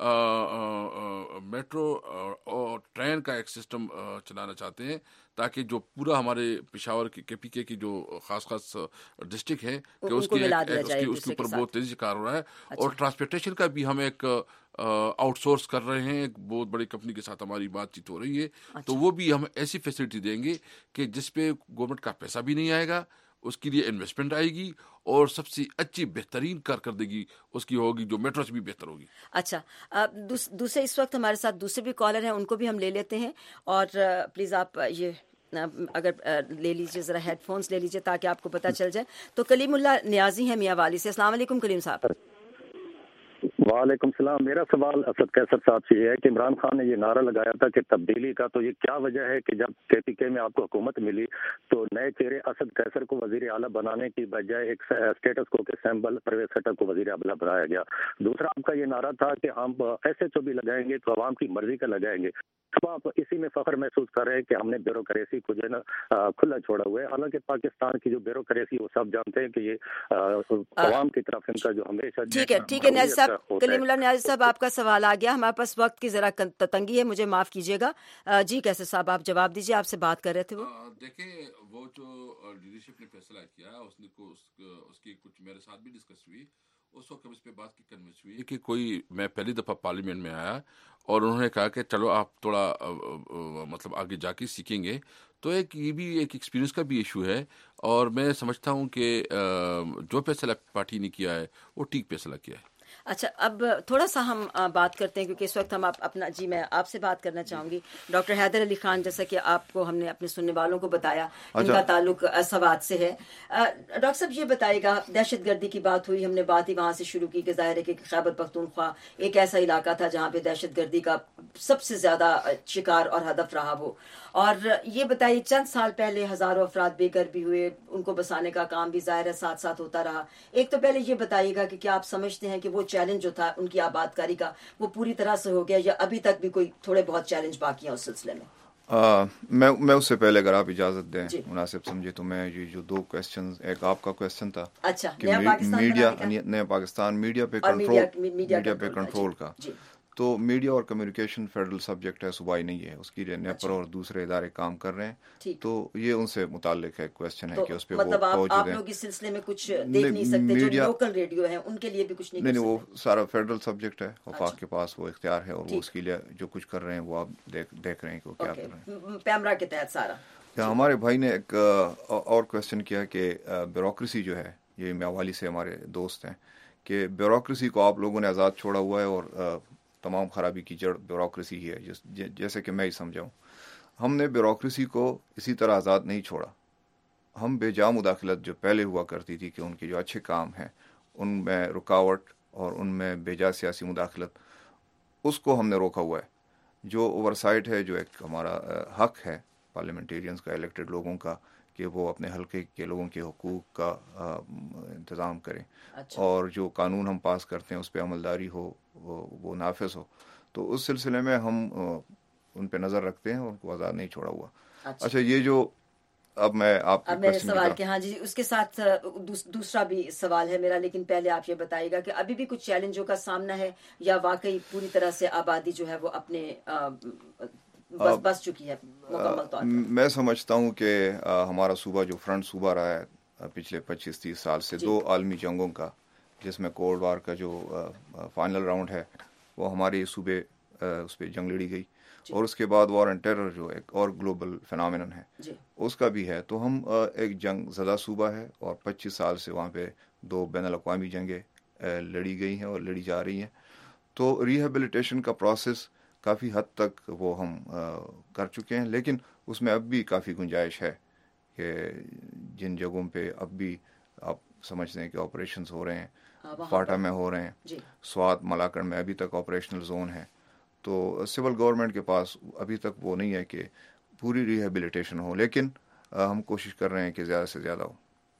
میٹرو اور ٹرین کا ایک سسٹم چلانا چاہتے ہیں تاکہ جو پورا ہمارے پشاور کے کے پی کے کی جو خاص خاص ڈسٹرکٹ ہے کہ اس کی اس کے اوپر بہت تیزی سے کار ہو رہا ہے. اور ٹرانسپورٹیشن کا بھی ہم ایک آؤٹ سورس کر رہے ہیں, ایک بہت بڑی کمپنی کے ساتھ ہماری بات چیت ہو رہی ہے. تو وہ بھی ہم ایسی فیسلٹی دیں گے کہ جس پہ گورنمنٹ کا پیسہ بھی نہیں آئے گا, اس کے لیے انویسٹمنٹ آئے گی اور سب سے اچھی بہترین کارکردگی اس کی ہوگی جو میٹرو سے بھی بہتر ہوگی. اچھا دوسرے اس وقت ہمارے ساتھ دوسرے بھی کالر ہیں, ان کو بھی ہم لے لیتے ہیں. اور پلیز آپ یہ اگر لے لیجیے ذرا ہیڈ فونس لے لیجیے تاکہ آپ کو پتہ چل جائے. تو کلیم اللہ نیازی ہیں میاں والی سے. السلام علیکم کلیم صاحب. وعلیکم السلام. میرا سوال اسد کیسر صاحب سے یہ ہے کہ عمران خان نے یہ نعرہ لگایا تھا کہ تبدیلی کا, تو یہ کیا وجہ ہے کہ جب کے پی کے میں آپ کو حکومت ملی تو نئے چہرے اسد کیسر کو وزیر اعلیٰ بنانے کی بجائے ایک اسٹیٹس کو کے سیمبل پرویز خٹک کو وزیر اعلیٰ بنایا گیا؟ دوسرا آپ کا یہ نعرہ تھا کہ ہم ایس ایچ او بھی لگائیں گے تو عوام کی مرضی کا لگائیں گے. اب آپ اسی میں فخر محسوس کر رہے ہیں کہ ہم نے بیوروکریسی کو جو ہے نا کھلا چھوڑا ہوا ہے, حالانکہ پاکستان کی جو بیوروکریسی وہ سب جانتے ہیں کہ یہ عوام کی طرف ان کا جو ہمیشہ. ٹھیک ہے ٹھیک ہے نیازی صاحب, کلیم اللہ نیازی صاحب آپ کا سوال آ گیا. ہمارے پاس وقت کی ذرا تنگی ہے, مجھے معاف کیجیے گا. جی کیسے صاحب آپ جواب دیجیے, آپ سے بات کر رہے تھے. وہ دیکھیں وہ جو لیڈرشپ نے فیصلہ کیا اس نے کو اس کی کچھ میرے ساتھ بھی ڈسکس ہوئی, اس وقت اس پہ بات کی کنوینس ہوئی کہ کوئی میں پہلی دفعہ پارلیمنٹ میں آیا اور انہوں نے کہا کہ چلو آپ تھوڑا مطلب آگے جا کے سیکھیں گے. تو ایک یہ بھی ایک ایکسپیرینس کا بھی ایشو ہے, اور میں سمجھتا ہوں کہ جو فیصلہ پارٹی نے کیا ہے وہ ٹھیک فیصلہ کیا ہے. اچھا اب تھوڑا سا ہم بات کرتے ہیں کیونکہ اس وقت ہم اپنا جی میں آپ سے بات کرنا چاہوں گی. ڈاکٹر حیدر علی خان, جیسا کہ آپ کو ہم نے اپنے سننے والوں کو بتایا ان کا تعلق سوات سے ہے. ڈاکٹر صاحب یہ بتائے گا, دہشت گردی کی بات ہوئی, ہم نے بات ہی وہاں سے شروع کی کہ ظاہر ہے کہ خیبر پختونخوا ایک ایسا علاقہ تھا جہاں پہ دہشت گردی کا سب سے زیادہ شکار اور ہدف رہا وہ. اور یہ بتائیے چند سال پہلے ہزاروں افراد بے گھر بھی ہوئے, ان کو بسانے کا کام بھی ظاہر ہے ساتھ ساتھ ہوتا رہا. ایک تو پہلے یہ بتائیے گا کہ کیا آپ سمجھتے ہیں کہ وہ چیلنج جو تھا ان کی آباد کاری کا وہ پوری طرح سے ہو گیا یا ابھی تک بھی کوئی تھوڑے بہت چیلنج باقی ہیں اس سلسلے میں؟ آ, میں میں اس سے پہلے اگر آپ اجازت دیں جی. مناسب سمجھے تو میں یہ جو دو کویسچن, ایک آپ کا کویسچن تھا اچھا کہ میڈیا نیا پاکستان میڈیا پہ کنٹرول میڈیا پہ کنٹرول کا, تو میڈیا اور کمیونیکیشن فیڈرل سبجیکٹ ہے, صوبائی نہیں ہے. اس کے لیے نیپر اور دوسرے ادارے کام کر رہے ہیں, تو یہ ان سے متعلق ہے کویسچن ہے کہ اس پہ مطلب آپ لوگ اس سلسلے میں کچھ دیکھ نہیں سکتے, جو لوکل ریڈیو ہیں ان کے لیے بھی کچھ نہیں. نہیں وہ سارا فیڈرل سبجیکٹ ہے, وفاق کے پاس وہ اختیار ہے, اور وہ اس کے لیے جو کچھ کر رہے ہیں وہ آپ دیکھ رہے ہیں کہ وہ کیا کر رہے ہیں پیمرا کے تحت سارا. ہمارے بھائی نے ایک اور کویسچن کیا کہ بیوروکریسی جو ہے یہ میاوالی سے ہمارے دوست ہیں کہ بیوروکریسی کو آپ لوگوں نے آزاد چھوڑا ہوا ہے اور تمام خرابی کی جڑ بیوروکریسی ہی ہے. جس جیسے کہ میں ہی سمجھاؤں, ہم نے بیوروکریسی کو اسی طرح آزاد نہیں چھوڑا. ہم بے جا مداخلت جو پہلے ہوا کرتی تھی کہ ان کے جو اچھے کام ہیں ان میں رکاوٹ اور ان میں بے جا سیاسی مداخلت, اس کو ہم نے روکا ہوا ہے. جو اوور سائٹ ہے, جو ایک ہمارا حق ہے پارلیمنٹیرینز کا, الیکٹڈ لوگوں کا, کہ وہ اپنے حلقے کے لوگوں کے حقوق کا انتظام کریں. اچھا. اور جو قانون ہم پاس کرتے ہیں اس پہ عملداری ہو, وہ, وہ نافذ ہو. تو اس سلسلے میں ہم ان پہ نظر رکھتے ہیں, ان کو آزاد نہیں چھوڑا ہوا. اچھا, اچھا یہ جو اب میں آپ اب میرے سوال کے ہاں جی اس کے ساتھ دوسرا بھی سوال ہے میرا, لیکن پہلے آپ یہ بتائیے گا کہ ابھی بھی کچھ چیلنجوں کا سامنا ہے یا واقعی پوری طرح سے آبادی جو ہے وہ اپنے بس بس چکی ہے مکمل طور پر؟ میں سمجھتا ہوں کہ ہمارا صوبہ جو فرنٹ صوبہ رہا ہے پچھلے پچیس تیس سال سے, دو عالمی جنگوں کا, جس میں کولڈ وار کا جو فائنل راؤنڈ ہے وہ ہمارے صوبے اس پہ جنگ لڑی گئی, اور اس کے بعد وار اینڈ ٹیرر جو ایک اور گلوبل فینامینن ہے اس کا بھی ہے. تو ہم ایک جنگ زدہ صوبہ ہے اور پچیس سال سے وہاں پہ دو بین الاقوامی جنگیں لڑی گئی ہیں اور لڑی جا رہی ہیں. تو ریہیبلیٹیشن کا پروسیس کافی حد تک وہ ہم کر چکے ہیں, لیکن اس میں اب بھی کافی گنجائش ہے کہ جن جگہوں پہ اب بھی آپ سمجھتے ہیں کہ آپریشنز ہو رہے ہیں, فاٹا میں ہو رہے ہیں, سوات ملاکڑ میں ابھی تک آپریشنل زون ہے. تو سول گورنمنٹ کے پاس ابھی تک وہ نہیں ہے کہ پوری ریہیبلیٹیشن ہو, لیکن ہم کوشش کر رہے ہیں کہ زیادہ سے زیادہ ہو,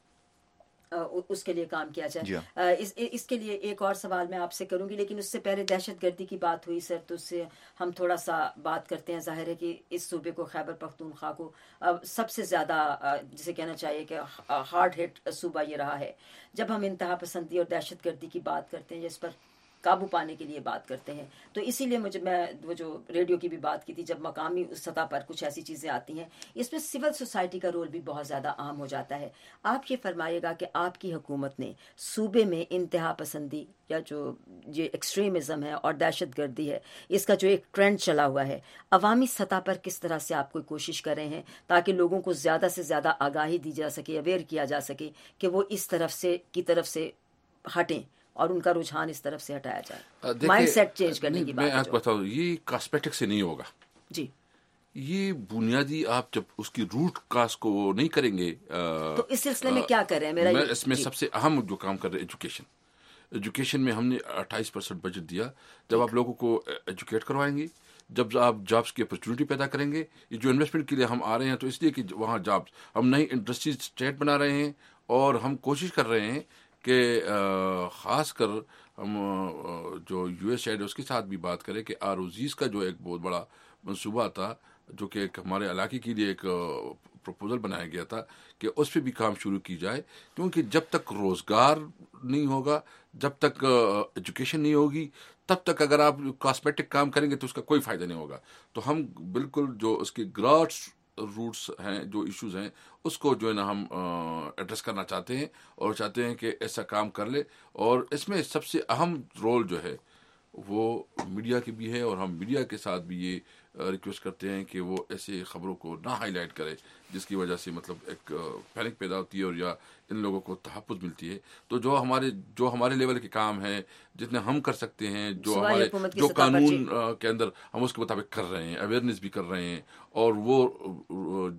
اس کے لیے کام کیا جائے. اس, اس کے لیے ایک اور سوال میں آپ سے کروں گی, لیکن اس سے پہلے دہشت گردی کی بات ہوئی سر, تو اس سے ہم تھوڑا سا بات کرتے ہیں. ظاہر ہے کہ اس صوبے کو, خیبر پختونخوا کو سب سے زیادہ جسے کہنا چاہیے کہ ہارڈ ہٹ صوبہ یہ رہا ہے. جب ہم انتہا پسندی اور دہشت گردی کی بات کرتے ہیں, جس پر قابو پانے کے لیے بات کرتے ہیں, تو اسی لیے مجھے میں وہ جو ریڈیو کی بھی بات کی تھی, جب مقامی سطح پر کچھ ایسی چیزیں آتی ہیں اس میں سول سوسائٹی کا رول بھی بہت زیادہ اہم ہو جاتا ہے. آپ یہ فرمائیے گا کہ آپ کی حکومت نے صوبے میں انتہا پسندی یا جو یہ ایکسٹریمزم ہے اور دہشت گردی ہے, اس کا جو ایک ٹرینڈ چلا ہوا ہے, عوامی سطح پر کس طرح سے آپ کوئی کوشش کر رہے ہیں تاکہ لوگوں کو زیادہ سے زیادہ آگاہی دی جا سکے, اویئر کیا جا سکے کہ وہ اس طرف سے کی طرف سے ہٹیں اور ان کا رجحان اس طرف سے ہٹایا جائے, مائنڈ سیٹ چینج کرنے کی بات. میں آپ کو بتاؤں, یہ کاسمیٹک سے نہیں ہوگا جی, یہ بنیادی آپ جب اس کی روٹ کاز کو نہیں کریں گے. تو اس سلسلے میں کیا کر رہے ہیں؟ میرا میں اس میں سب سے اہم جو کام کر رہے ہیں ایجوکیشن. ایجوکیشن میں ہم نے اٹھائیس پرسینٹ بجٹ دیا. جب آپ لوگوں کو ایجوکیٹ کروائیں گے, جب آپ جابس کی اپرچونیٹی پیدا کریں گے, یہ جو انویسٹمنٹ کے لیے ہم آ رہے ہیں تو اس لیے کہ وہاں جابس, ہم نئی انڈسٹریز اسٹیٹ بنا رہے ہیں اور ہم کوشش کر رہے ہیں کہ خاص کر ہم جو یو ایس ایڈ اس کے ساتھ بھی بات کریں کہ آر او زیز کا جو ایک بہت بڑا منصوبہ تھا, جو کہ ایک ہمارے علاقے کے لیے ایک پروپوزل بنایا گیا تھا, کہ اس پہ بھی کام شروع کی جائے. کیونکہ جب تک روزگار نہیں ہوگا, جب تک ایجوکیشن نہیں ہوگی, تب تک اگر آپ کاسمیٹک کام کریں گے تو اس کا کوئی فائدہ نہیں ہوگا. تو ہم بالکل جو اس کی گراس روٹس ہیں, جو ایشوز ہیں, اس کو جو ہے نا ہم ایڈریس کرنا چاہتے ہیں اور چاہتے ہیں کہ ایسا کام کر لے. اور اس میں سب سے اہم رول جو ہے وہ میڈیا کی بھی ہے, اور ہم میڈیا کے ساتھ بھی یہ ریکویسٹ کرتے ہیں کہ وہ ایسے خبروں کو نہ ہائی لائٹ کرے جس کی وجہ سے مطلب ایک پینک پیدا ہوتی ہے اور یا ان لوگوں کو تحفظ ملتی ہے. تو جو ہمارے جو ہمارے لیول کے کام ہیں, جتنے ہم کر سکتے ہیں, جو ہمارے جو قانون کے اندر ہم اس کے مطابق کر رہے ہیں, اویئرنیس بھی کر رہے ہیں, اور وہ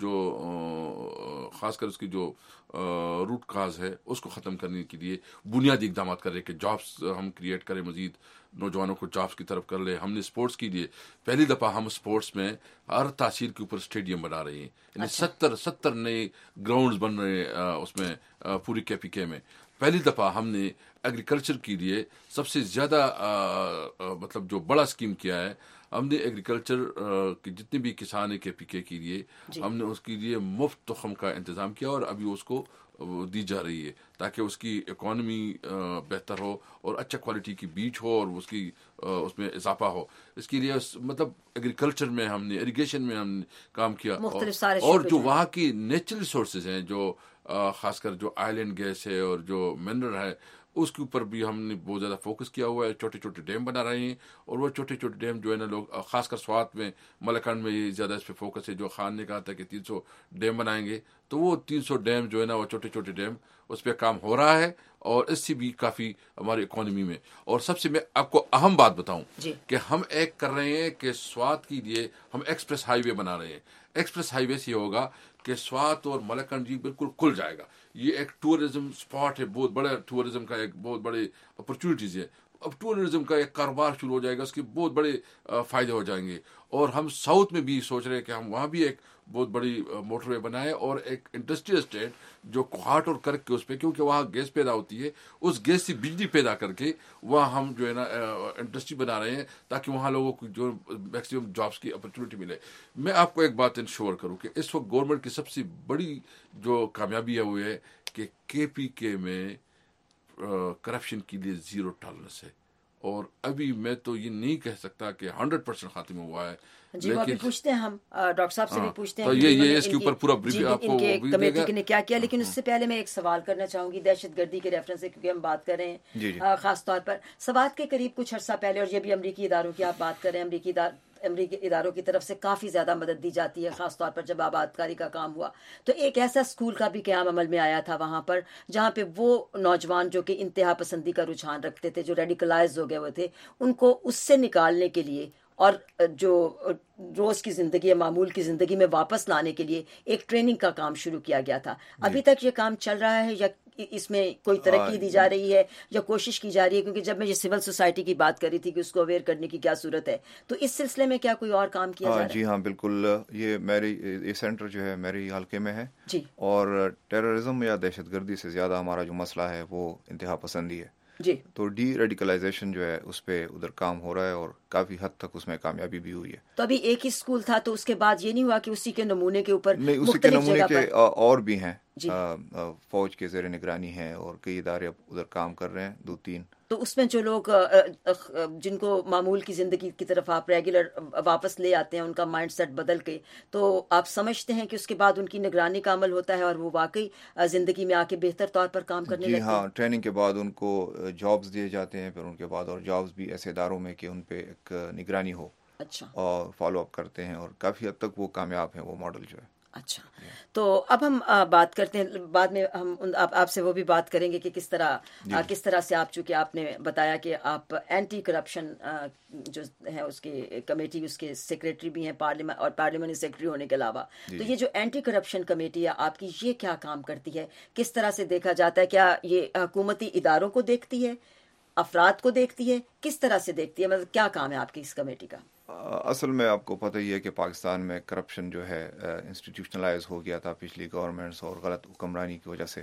جو خاص کر اس کی جو روٹ کاز ہے اس کو ختم کرنے کے لیے بنیادی اقدامات کر رہے ہیں کہ جابس ہم کریٹ کریں, مزید نوجوانوں کو جابس کی طرف کر لیں. ہم نے اسپورٹس کے لیے پہلی دفعہ ہم اسپورٹس میں ہر تحصیل کے اوپر اسٹیڈیم بنا رہے ہیں, یعنی ستر ستر نئے گراؤنڈز بن رہے ہیں اس میں پوری کے پی کے میں. پہلی دفعہ ہم نے ایگریکلچر کے لیے سب سے زیادہ مطلب جو بڑا اسکیم کیا ہے, ہم نے ایگریکلچر کے جتنے بھی کسان ہیں کے پی کے کے لیے ہم نے اس کے لیے مفت تخم کا انتظام کیا, اور ابھی اس کو دی جا رہی ہے تاکہ اس کی اکانومی بہتر ہو اور اچھا کوالٹی کی بیج ہو اور اس کی اس میں اضافہ ہو. اس کے لیے مطلب ایگریکلچر میں ہم نے, اریگیشن میں ہم نے کام کیا, اور جو وہاں کی نیچرل ریسورسز ہیں, جو خاص کر جو آئل اینڈ گیس ہے اور جو منرل ہے, اس کے اوپر بھی ہم نے بہت زیادہ فوکس کیا ہوا ہے. چھوٹے چھوٹے ڈیم بنا رہے ہیں, اور وہ چھوٹے چھوٹے ڈیم جو ہے نا لوگ خاص کر سوات میں, ملکنڈ میں یہ زیادہ اس پہ فوکس ہے. جو خان نے کہا تھا کہ تین سو ڈیم بنائیں گے, تو وہ تین سو ڈیم جو ہے نا وہ چھوٹے چھوٹے ڈیم اس پہ کام ہو رہا ہے, اور اس سے بھی کافی ہماری اکانومی میں. اور سب سے میں آپ کو اہم بات بتاؤں جی. کہ ہم ایک کر رہے ہیں کہ سوات کے لیے ہم ایکسپریس ہائی وے بنا رہے ہیں. ایکسپریس ہائی وے سے یہ ہوگا کہ سوات اور ملکنڈ جی بالکل کھل جائے گا. یہ ایک ٹورزم اسپاٹ ہے, بہت بڑا ٹورزم کا ایک بہت بڑے اپرچونیٹیز ہے. اب ٹورزم کا ایک کاروبار شروع ہو جائے گا, اس کے بہت بڑے فائدے ہو جائیں گے. اور ہم ساؤتھ میں بھی سوچ رہے ہیں کہ ہم وہاں بھی ایک بہت بڑی موٹر وے بنائیں, اور ایک انڈسٹریل اسٹیٹ جو کوہاٹ اور کرک کے اس پہ, کیونکہ وہاں گیس پیدا ہوتی ہے, اس گیس سے بجلی پیدا کر کے وہاں ہم جو ہے نا انڈسٹری بنا رہے ہیں, تاکہ وہاں لوگوں کو جو میکسیمم جابس کی اپرچونیٹی ملے. میں آپ کو ایک بات انشور کروں کہ اس وقت گورنمنٹ کی سب سے بڑی جو کامیابی ہے وہ ہے کہ کے پی کے میں کرپشن کے لیے زیرو ٹالرنس ہے. اور ابھی میں تو یہ نہیں کہہ سکتا کہ ہنڈریڈ پرسینٹ خاتمہ ہوا ہے. جی وہ ابھی پوچھتے ہیں, ہم ڈاکٹر صاحب سے بھی پوچھتے ہیں یہ یہ اس کے اوپر پورا بریف آپ کو کمیٹی نے کیا کیا. لیکن اس سے پہلے میں ایک سوال کرنا چاہوں گی دہشت گردی کے ریفرنس سے, کیونکہ ہم بات کر رہے ہیں خاص طور پر سوات کے قریب کچھ عرصہ پہلے, اور یہ بھی امریکی اداروں کی آپ بات کر رہے ہیں, امریکی امریکی اداروں کی طرف سے کافی زیادہ مدد دی جاتی ہے, خاص طور پر جب آبادکاری کا کام ہوا تو ایک ایسا اسکول کا بھی قیام عمل میں آیا تھا وہاں پر, جہاں پہ وہ نوجوان جو کہ انتہا پسندی کا رجحان رکھتے تھے, جو ریڈیکلائز ہو گئے ہوئے تھے, ان کو اس سے نکالنے کے لیے اور جو روز کی زندگی, معمول کی زندگی میں واپس لانے کے لیے ایک ٹریننگ کا کام شروع کیا گیا تھا. ابھی تک یہ کام چل رہا ہے یا اس میں کوئی ترقی دی جا رہی ہے یا کوشش کی جا رہی ہے؟ کیونکہ جب میں یہ سول سوسائٹی کی بات کر رہی تھی کہ اس کو اویئر کرنے کی کیا صورت ہے, تو اس سلسلے میں کیا کوئی اور کام کیا جا رہا ہے؟ جی ہاں بالکل. یہ میری یہ سینٹر جو ہے میری حلقے میں ہے جی, اور ٹیررزم یا دہشت گردی سے زیادہ ہمارا جو مسئلہ ہے وہ انتہا پسندی ہے جی. تو ڈی ریڈیکلائزیشن جو ہے اس پہ ادھر کام ہو رہا ہے, اور کافی حد تک اس میں کامیابی بھی ہوئی ہے. تو ابھی ایک ہی اسکول تھا, تو اس کے بعد یہ نہیں ہوا کہ اسی کے نمونے کے اوپر نہیں, اسی کے نمونے کے اور بھی ہیں جی. فوج کے زیر نگرانی ہیں, اور کئی ادارے اب ادھر کام کر رہے ہیں, دو تین. تو اس میں جو لوگ جن کو معمول کی زندگی کی طرف آپ ریگولر واپس لے آتے ہیں, ان کا مائنڈ سیٹ بدل کے, تو آپ سمجھتے ہیں کہ اس کے بعد ان کی نگرانی کا عمل ہوتا ہے اور وہ واقعی زندگی میں آ کے بہتر طور پر کام کرنے لگتے ہیں؟ جی ہاں, ٹریننگ کے بعد ان کو جابز دیے جاتے ہیں, پھر ان کے بعد اور جابز بھی ایسے اداروں میں کہ ان پہ ایک نگرانی ہو, اچھا, اور فالو اپ کرتے ہیں, اور کافی حد تک وہ کامیاب ہیں وہ ماڈل جو ہے. اچھا, تو اب ہم بات کرتے ہیں, بعد میں ہم آپ سے وہ بھی بات کریں گے کہ کس طرح کس طرح سے آپ, چونکہ آپ نے بتایا کہ آپ اینٹی کرپشن جو ہے اس کے کمیٹی, اس کے سیکریٹری بھی ہیں پارلیمنٹ, اور پارلیمنٹ سیکریٹری ہونے کے علاوہ, تو یہ جو اینٹی کرپشن کمیٹی ہے آپ کی, یہ کیا کام کرتی ہے, کس طرح سے دیکھا جاتا ہے؟ کیا یہ حکومتی اداروں کو دیکھتی ہے, افراد کو دیکھتی ہے, کس طرح سے دیکھتی ہے, مطلب کیا کام ہے آپ کی اس کمیٹی کا؟ اصل میں آپ کو پتہ ہی ہے کہ پاکستان میں کرپشن جو ہے انسٹیٹیوشنلائز ہو گیا تھا پچھلی گورنمنٹس اور غلط حکمرانی کی وجہ سے.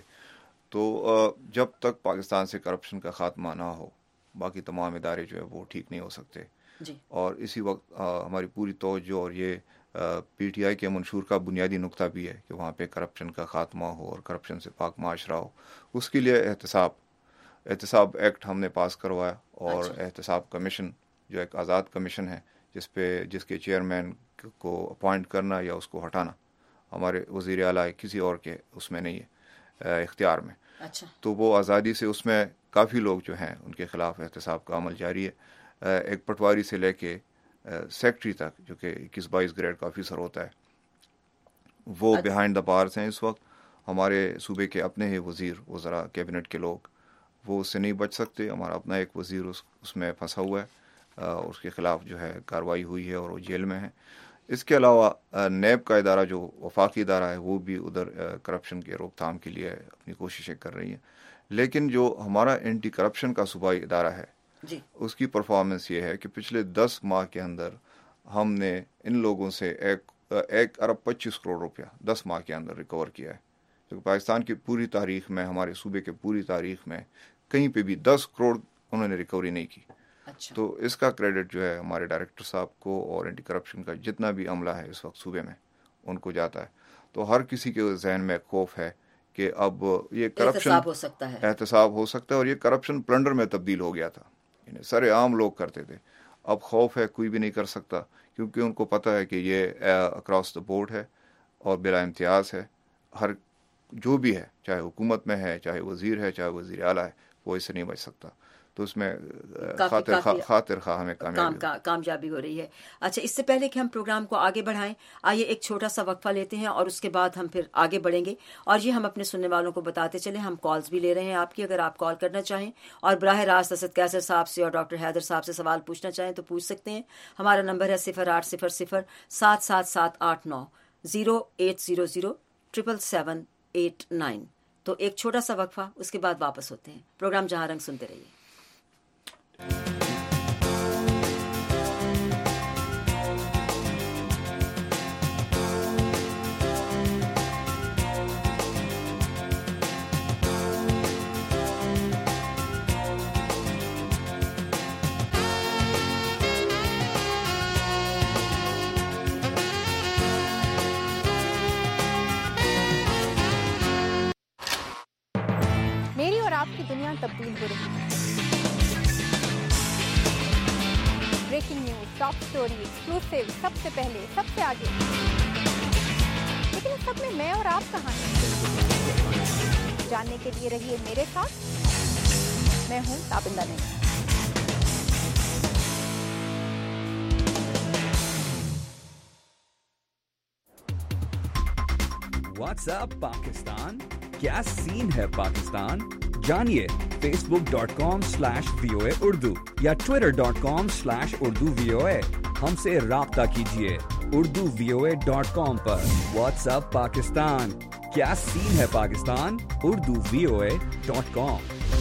تو جب تک پاکستان سے کرپشن کا خاتمہ نہ ہو, باقی تمام ادارے جو ہے وہ ٹھیک نہیں ہو سکتے جی. اور اسی وقت ہماری پوری توجہ, اور یہ پی ٹی آئی کے منشور کا بنیادی نقطہ بھی ہے کہ وہاں پہ کرپشن کا خاتمہ ہو اور کرپشن سے پاک معاشرہ ہو. اس کے لیے احتساب احتساب ایکٹ ہم نے پاس کروایا, اور اچھا. احتساب کمیشن جو ایک آزاد کمیشن ہے, جس پہ جس کے چیئرمین کو اپوائنٹ کرنا یا اس کو ہٹانا ہمارے وزیر اعلیٰ کسی اور کے اس میں نہیں ہے, اختیار میں. اچھا. تو وہ آزادی سے اس میں کافی لوگ جو ہیں ان کے خلاف احتساب کا عمل جاری ہے. ایک پٹواری سے لے کے سیکٹری تک, جو کہ اکیس بائیس گریڈ کا آفیسر ہوتا ہے, وہ بیہائنڈ دا بارز ہیں اس وقت. ہمارے صوبے کے اپنے ہی وزیر وزراء کیبنٹ کے لوگ وہ اس سے نہیں بچ سکتے. ہمارا اپنا ایک وزیر اس اس میں پھنسا ہوا ہے, اس کے خلاف جو ہے کارروائی ہوئی ہے اور وہ جیل میں ہے. اس کے علاوہ نیب کا ادارہ جو وفاقی ادارہ ہے, وہ بھی ادھر کرپشن کے روک تھام کے لیے اپنی کوششیں کر رہی ہیں. لیکن جو ہمارا اینٹی کرپشن کا صوبائی ادارہ ہے جی, اس کی پرفارمنس یہ ہے کہ پچھلے دس ماہ کے اندر ہم نے ان لوگوں سے ایک ایک ارب پچیس کروڑ روپیہ دس ماہ کے اندر ریکور کیا ہے. کیونکہ پاکستان کی پوری تاریخ میں, ہمارے صوبے کے پوری تاریخ میں کہیں پہ بھی دس کروڑ انہوں نے ریکوری نہیں کی. اچھا. تو اس کا کریڈٹ جو ہے ہمارے ڈائریکٹر صاحب کو, اور اینٹی کرپشن کا جتنا بھی عملہ ہے اس وقت صوبے میں ان کو جاتا ہے. تو ہر کسی کے ذہن میں خوف ہے کہ اب یہ کرپشن احتساب ہو سکتا ہے احتساب ہو سکتا ہے اور یہ کرپشن پلنڈر میں تبدیل ہو گیا تھا. یعنی سارے عام لوگ کرتے تھے, اب خوف ہے, کوئی بھی نہیں کر سکتا, کیونکہ ان کو پتہ ہے کہ یہ اکراس دا بورڈ ہے اور بلا امتیاز ہے. ہر جو بھی ہے, چاہے حکومت میں ہے, چاہے وزیر ہے, چاہے وزیر اعلیٰ ہے, وہ اس سے نہیں بچ سکتا. تو اس میں خاطر خاطر خواہ ہمیں کامیابی کام کامیابی ہو رہی ہے. اچھا، اس سے پہلے کہ ہم پروگرام کو آگے بڑھائیں، آئیے ایک چھوٹا سا وقفہ لیتے ہیں اور اس کے بعد ہم پھر آگے بڑھیں گے. اور یہ ہم اپنے سننے والوں کو بتاتے چلیں، ہم کالز بھی لے رہے ہیں آپ کی. اگر آپ کال کرنا چاہیں اور براہ راست اسد کیسر صاحب سے اور ڈاکٹر حیدر صاحب سے سوال پوچھنا چاہیں تو پوچھ سکتے ہیں. ہمارا نمبر ہے صفر آٹھ صفر صفر سات سات سات آٹھ نو zero eight zero zero triple seven eight nine. تو ایک چھوٹا سا وقفہ، اس کے بعد واپس ہوتے ہیں. پروگرام جہاں رنگ سنتے رہیے. میری اور آپ کی دنیا تبدیل ہو رہی ہے. Breaking news, top story, exclusive, سب سے پہلے، سب سے آگے. لیکن اس سب میں میں اور آپ کہاں ہیں؟ جاننے کے لیے رہیے میرے ساتھ. میں ہوں تابندہ نہیں. واٹس اپ پاکستان، کیا سین ہے پاکستان؟ جانیے Facebook dot com slash V O A Urdu یا Twitter dot com slash Urdu V O A. ہم سے رابطہ کیجیے Urdu V O A dot com پر. واٹس اپ پاکستان، کیا سین ہے Pakistan? Urdu V O A dot com.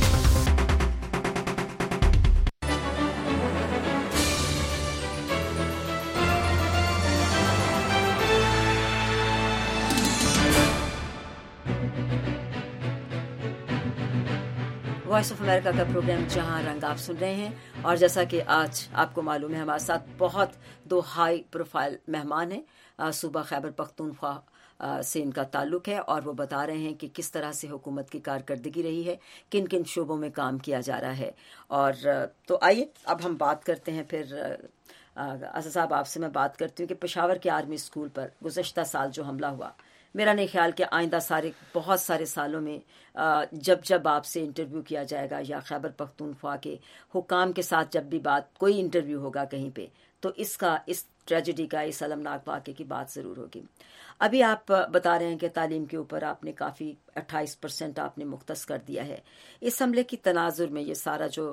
Voice of America کا پروگرام جہاں رنگ آپ سن رہے ہیں. اور جیسا کہ آج آپ کو معلوم ہے ہمارے ساتھ بہت دو ہائی پروفائل مہمان ہیں. صوبہ خیبر پختونخوا سے ان کا تعلق ہے اور وہ بتا رہے ہیں کہ کس طرح سے حکومت کی کارکردگی رہی ہے، کن کن شعبوں میں کام کیا جا رہا ہے. اور تو آئیے اب ہم بات کرتے ہیں. پھر اسد صاحب آپ سے میں بات کرتی ہوں کہ پشاور کے آرمی اسکول پر گزشتہ سال جو حملہ ہوا، میرا نہیں خیال کہ آئندہ سارے بہت سارے سالوں میں جب جب آپ سے انٹرویو کیا جائے گا یا خیبر پختونخوا کے حکام کے ساتھ جب بھی بات کوئی انٹرویو ہوگا کہیں پہ، تو اس کا اس ٹریجڈی کا، اس المناک واقعے کی بات ضرور ہوگی. ابھی آپ بتا رہے ہیں کہ تعلیم کے اوپر آپ نے کافی اٹھائیس پرسنٹ آپ نے مختص کر دیا ہے. اس حملے کی تناظر میں یہ سارا جو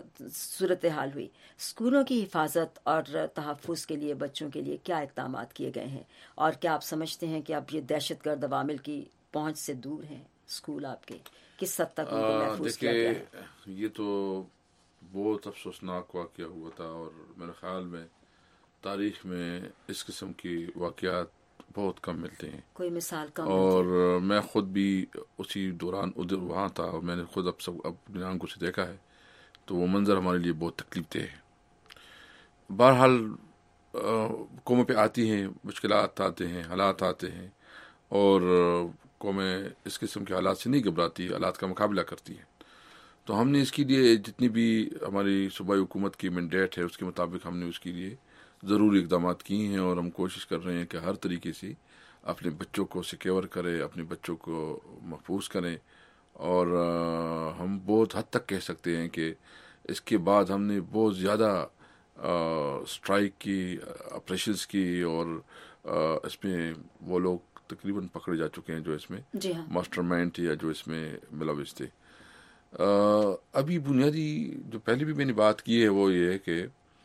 صورتحال ہوئی، اسکولوں کی حفاظت اور تحفظ کے لیے بچوں کے لیے کیا اقدامات کیے گئے ہیں؟ اور کیا آپ سمجھتے ہیں کہ اب یہ دہشت گرد عوامل کی پہنچ سے دور ہیں اسکول آپ کے؟ کس حد تک ان کو محفوظ کیا گیا ہے؟ یہ تو بہت افسوسناک واقعہ ہوا تھا اور میرے خیال میں تاریخ میں اس قسم کی واقعات بہت کم ملتے ہیں، کوئی مثال کم. اور میں خود بھی اسی دوران ادھر وہاں تھا اور میں نے خود اب سب اپنی آنکھوں سے دیکھا ہے، تو وہ منظر ہمارے لیے بہت تکلیف دہ ہے. بہرحال قوموں پہ آتی ہیں مشکلات، آتے ہیں حالات آتے ہیں، اور قومیں اس قسم کے حالات سے نہیں گھبراتی، حالات کا مقابلہ کرتی ہیں. تو ہم نے اس کے لیے جتنی بھی ہماری صوبائی حکومت کی مینڈیٹ ہے اس کے مطابق ہم نے اس کے لیے ضروری اقدامات کیے ہیں، اور ہم کوشش کر رہے ہیں کہ ہر طریقے سے اپنے بچوں کو سیکیور کریں، اپنے بچوں کو محفوظ کریں. اور ہم بہت حد تک کہہ سکتے ہیں کہ اس کے بعد ہم نے بہت زیادہ اسٹرائک کی، آپریشنز کی، اور اس میں وہ لوگ تقریباً پکڑے جا چکے ہیں جو اس میں جی ہاں ماسٹر مائنڈ تھے یا جو اس میں ملوث تھے. ابھی بنیادی جو پہلے بھی میں نے بات کی ہے وہ یہ ہے کہ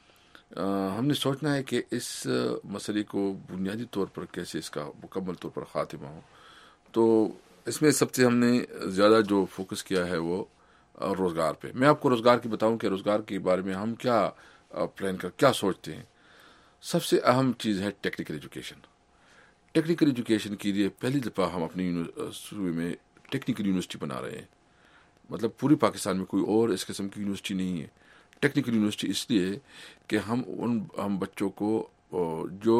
ہم نے سوچنا ہے کہ اس مسئلے کو بنیادی طور پر کیسے اس کا مکمل طور پر خاتمہ ہو. تو اس میں سب سے ہم نے زیادہ جو فوکس کیا ہے وہ روزگار پہ. میں آپ کو روزگار کی بتاؤں کہ روزگار کے بارے میں ہم کیا پلان کر کیا سوچتے ہیں. سب سے اہم چیز ہے ٹیکنیکل ایجوکیشن. ٹیکنیکل ایجوکیشن کے لیے پہلی دفعہ ہم اپنی صوبے میں ٹیکنیکل یونیورسٹی بنا رہے ہیں. مطلب پوری پاکستان میں کوئی اور اس قسم کی یونیورسٹی نہیں ہے. ٹیکنیکل یونیورسٹی اس لیے کہ ہم ان ہم بچوں کو جو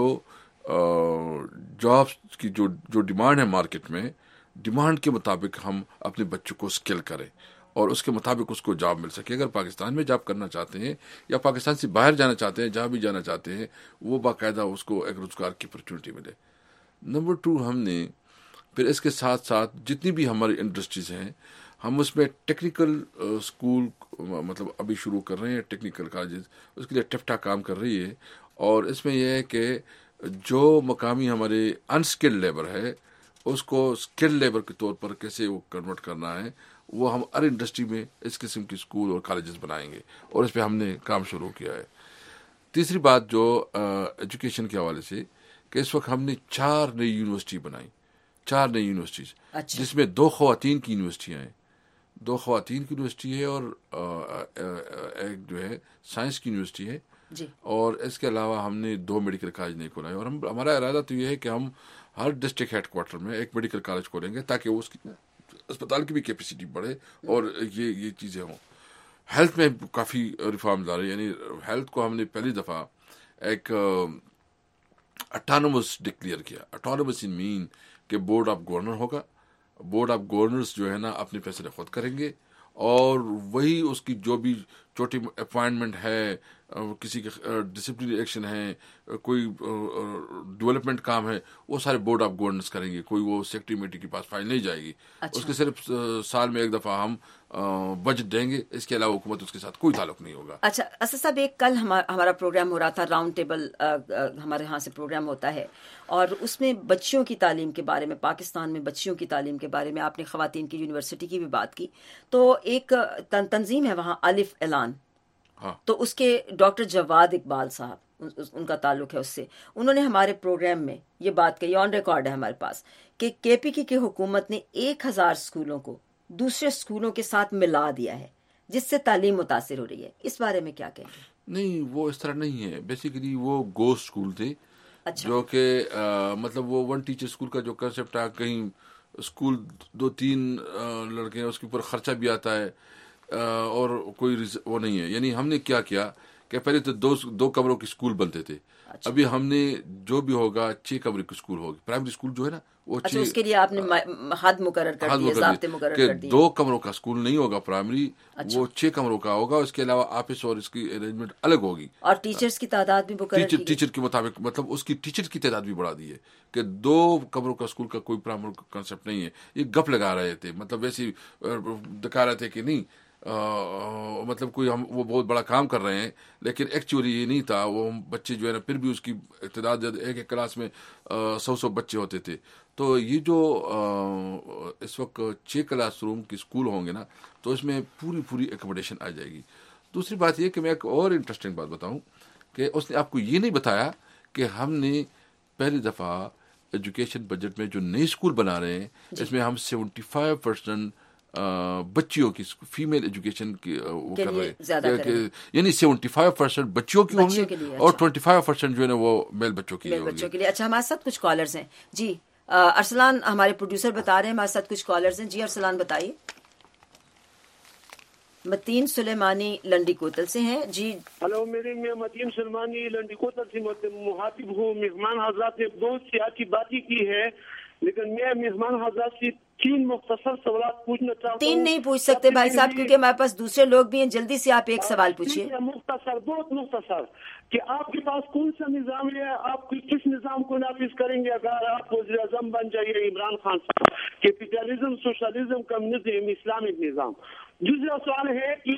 جابس کی جو جو ڈیمانڈ ہے مارکیٹ میں، ڈیمانڈ کے مطابق ہم اپنے بچوں کو اسکل کریں اور اس کے مطابق اس کو جاب مل سکے. اگر پاکستان میں جاب کرنا چاہتے ہیں یا پاکستان سے باہر جانا چاہتے ہیں، جہاں بھی جانا چاہتے ہیں، وہ باقاعدہ اس کو ایک روزگار کی اپرچونیٹی ملے. نمبر ٹو، ہم نے پھر اس کے ساتھ ساتھ جتنی بھی ہماری انڈسٹریز ہیں ہم اس میں ٹیکنیکل اسکول مطلب ابھی شروع کر رہے ہیں, ٹیکنیکل کالجز, اس کے لیے ٹفٹا کام کر رہی ہے. اور اس میں یہ ہے کہ جو مقامی ہمارے انسکلڈ لیبر ہے اس کو اسکل لیبر کے طور پر کیسے وہ کنورٹ کرنا ہے, وہ ہم ہر انڈسٹری میں اس قسم کی اسکول اور کالجز بنائیں گے, اور اس پہ ہم نے کام شروع کیا ہے. تیسری بات جو ایجوکیشن کے حوالے سے کہ اس وقت ہم نے چار نئی یونیورسٹی بنائی, چار نئی یونیورسٹیز, جس میں دو خواتین کی یونیورسٹیاں ہیں, دو خواتین کی یونیورسٹی ہے اور ایک جو ہے سائنس کی یونیورسٹی ہے جی. اور اس کے علاوہ ہم نے دو میڈیکل کالج نہیں کھولائے, اور ہم ہمارا ارادہ تو یہ ہے کہ ہم ہر ڈسٹرکٹ ہیڈ کوارٹر میں ایک میڈیکل کالج کھولیں گے تاکہ اس کی اسپتال کی بھی کیپیسٹی بڑھے اور یہ یہ چیزیں ہوں. ہیلتھ میں کافی ریفارمز آ رہے ہیں, یعنی ہیلتھ کو ہم نے پہلی دفعہ ایک اٹانومس ڈکلیئر کیا. اٹانومس ان مین کہ بورڈ آف گورنر ہوگا, بورڈ آف گورنرز جو ہے نا اپنے فیصلے خود کریں گے, اور وہی اس کی جو بھی چھوٹی اپوائنٹمنٹ ہے, کسی کے ڈسپلنری ایکشن ہے, کوئی ڈیولپمنٹ کام ہے, وہ سارے بورڈ آف گورنرز کریں گے. کوئی وہ سیکرٹری میٹنگ کے پاس فائل نہیں جائے گی. اچھا. اس کے صرف سال میں ایک دفعہ ہم بجٹ دیں گے, اس کے علاوہ حکومت اس کے ساتھ کوئی تعلق نہیں ہوگا. اچھا اسد صاحب, ایک کل ہمارا پروگرام ہو رہا تھا, راؤنڈ ٹیبل ہمارے ہاں سے پروگرام ہوتا ہے, اور اس میں بچیوں کی تعلیم کے بارے میں, پاکستان میں بچیوں کی تعلیم کے بارے میں آپ نے خواتین کی یونیورسٹی کی بھی بات کی. تو ایک تنظیم ہے وہاں الف اعلان, تو اس کے ڈاکٹر جواد اقبال صاحب, ان کا تعلق ہے اس سے, انہوں نے ہمارے پروگرام میں یہ بات کہی, آن ریکارڈ ہے ہمارے پاس, کہ کے پی کی حکومت نے ایک ہزار اسکولوں کو دوسرے اسکولوں کے ساتھ ملا دیا ہے, جس سے تعلیم متاثر ہو رہی ہے. اس بارے میں کیا کہیں گے؟ نہیں, وہ اس طرح نہیں ہے. بیسیکلی وہ گوسٹ اسکول تھے. اچھا. جو کہ مطلب وہ ون ٹیچر اسکول کا جو کنسیپٹ ہے, کہیں اسکول دو تین لڑکے ہیں, اس کے اوپر خرچہ بھی آتا ہے, اور کوئی وہ نہیں ہے. یعنی ہم نے کیا کیا کہ پہلے تو دو دو کمروں کے اسکول بنتے تھے. اچھا. ابھی ہم نے جو بھی ہوگا چھ کمرے کے اسکول ہوگی. پرائمری اسکول جو ہے نا وہ اچھا, اس کے لیے آپ نے حد مقرر کر دی, ضابطے مقرر کر دیے. دو کمروں کا اسکول نہیں ہوگا پرائمری, وہ چھ کمروں کا ہوگا. اس کے علاوہ آفس اور اس کی ارینجمنٹ الگ ہوگی, اور ٹیچرز کی تعداد بھی مقرر کی. ٹیچر کے مطابق, مطلب اس کی ٹیچر کی تعداد بھی بڑھا دی ہے کہ دو کمروں کا اسکول کا کوئی پرائمری کنسیپٹ نہیں ہے. یہ گپ لگا رہے تھے, مطلب ویسے دکھا رہے تھے کہ نہیں آ, مطلب کوئی ہم وہ بہت بڑا کام کر رہے ہیں, لیکن ایکچولی یہ نہیں تھا. وہ بچے جو ہے نا پھر بھی اس کی تعداد ایک ایک کلاس میں سو سو بچے ہوتے تھے. تو یہ جو آ, اس وقت چھ کلاس روم کے اسکول ہوں گے نا, تو اس میں پوری پوری ایکوموڈیشن آ جائے گی. دوسری بات یہ کہ میں ایک اور انٹرسٹنگ بات بتاؤں کہ اس نے آپ کو یہ نہیں بتایا کہ ہم نے پہلی دفعہ ایجوکیشن بجٹ میں جو نئے اسکول بنا رہے ہیں, اس میں ہم سیونٹی فائیو پرسینٹ بچیوں کی فیمیل ایجوکیشن کی وہ کر رہے ہیں, یعنی سیونٹی فائیو پرسینٹ بچیوں کی ہوں گی اور ٹوینٹی فائیو پرسینٹ جو ہے نا وہ میل بچوں کی بچوں کے لیے. اچھا, ہمارے ساتھ کچھ کالرز ہیں. جی ارسلان ہمارے پروڈیوسر بتا رہے ہیں ہمارے ساتھ کچھ کالرز ہیں. جی ارسلان بتائیے. متین سلیمانی لنڈی کوتل سے ہیں. جی ہلو, میری میں متین سلیمانی لنڈی کوتل سے مخاطب ہوں. مہمان حضرات نے بہت سی اچھی باتیں کی ہے, لیکن میں مہمان حضرات سے تین مختصر سوالات پوچھنا چاہتا ہوں. تین نہیں پوچھ سکتے بھائی صاحب, کیونکہ ہمارے پاس دوسرے لوگ بھی ہیں. جلدی سے آپ ایک سوال پوچھیے. مختصر, بہت مختصر, کہ آپ کے پاس کون سا نظام ہے, آپ کس نظام کو نافذ کریں گے اگر آپ وزیر اعظم بن جائیے عمران خان صاحب؟ کیپیٹلزم, سوشلزم, کمیونزم, اسلامک نظام. دوسرا سوال ہے کہ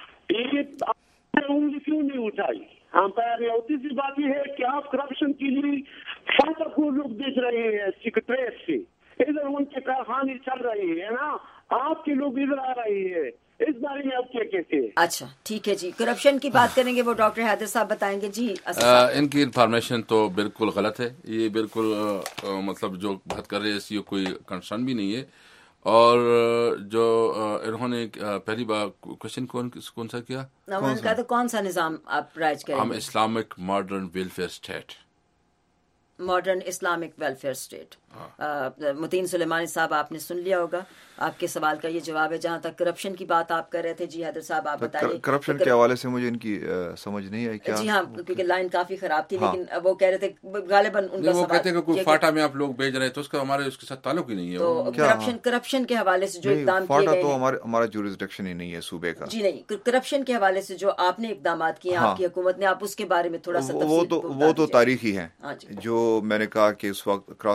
انگلی کیوں نہیں اٹھائی ہم پر؟ اور تیسری بات یہ ہے کہ آپ کرپشن کے لیے فاتح کو لوگ دیکھ رہے ہیں سیکرٹریٹ سے, ادھر ان کے کارخانے چل رہے ہیں نا, آپ کے لوگ ادھر آ رہے ہیں, اس بارے میں آپ کیا کہتے ہیں؟ اچھا ٹھیک ہے جی, کرپشن کی بات کریں گے, وہ ڈاکٹر حیدر صاحب بتائیں گے. جی ان کی انفارمیشن تو بالکل غلط ہے. یہ بالکل مطلب جو بات کر رہے ہیں اس یہ کوئی کنسرن بھی نہیں ہے. اور جو انہوں نے پہلی بار کوشچن کون کون سا کیا, تو کون سا نظام آپ رائج کریں؟ ہم Islamic modern welfare state, modern Islamic welfare state. Mateen Sulemani صاحب آپ نے سن لیا ہوگا, آپ کے سوال کا یہ جواب ہے. جہاں تک کرپشن کی بات آپ کر رہے تھے, جی حیدر صاحب آپ بتائیے. کرپشن کے حوالے سے مجھے ان کی سمجھ نہیں آئی کیا. جی ہاں, کیونکہ لائن کافی خراب تھی, لیکن وہ کہہ رہے تھے غالباً ان کا وہ کہتے ہیں کہ کوئی فاٹا میں آپ لوگ بھیج رہے ہیں تو اس کا ہمارے اس کے ساتھ تعلق ہی نہیں ہے. تو کرپشن کرپشن کے حوالے سے جو اقدام کیے گئے, تو ہمارا جورسڈکشن ہی نہیں ہے صوبے کا. جی نہیں, کرپشن کے حوالے سے جو آپ نے اقدامات کیے ہیں آپ کی حکومت نے, آپ اس کے بارے میں تھوڑا سا وہ تو وہ تو تاریخی ہیں. جو میں نے کہا کہ اس وقت اکراس دا بورڈ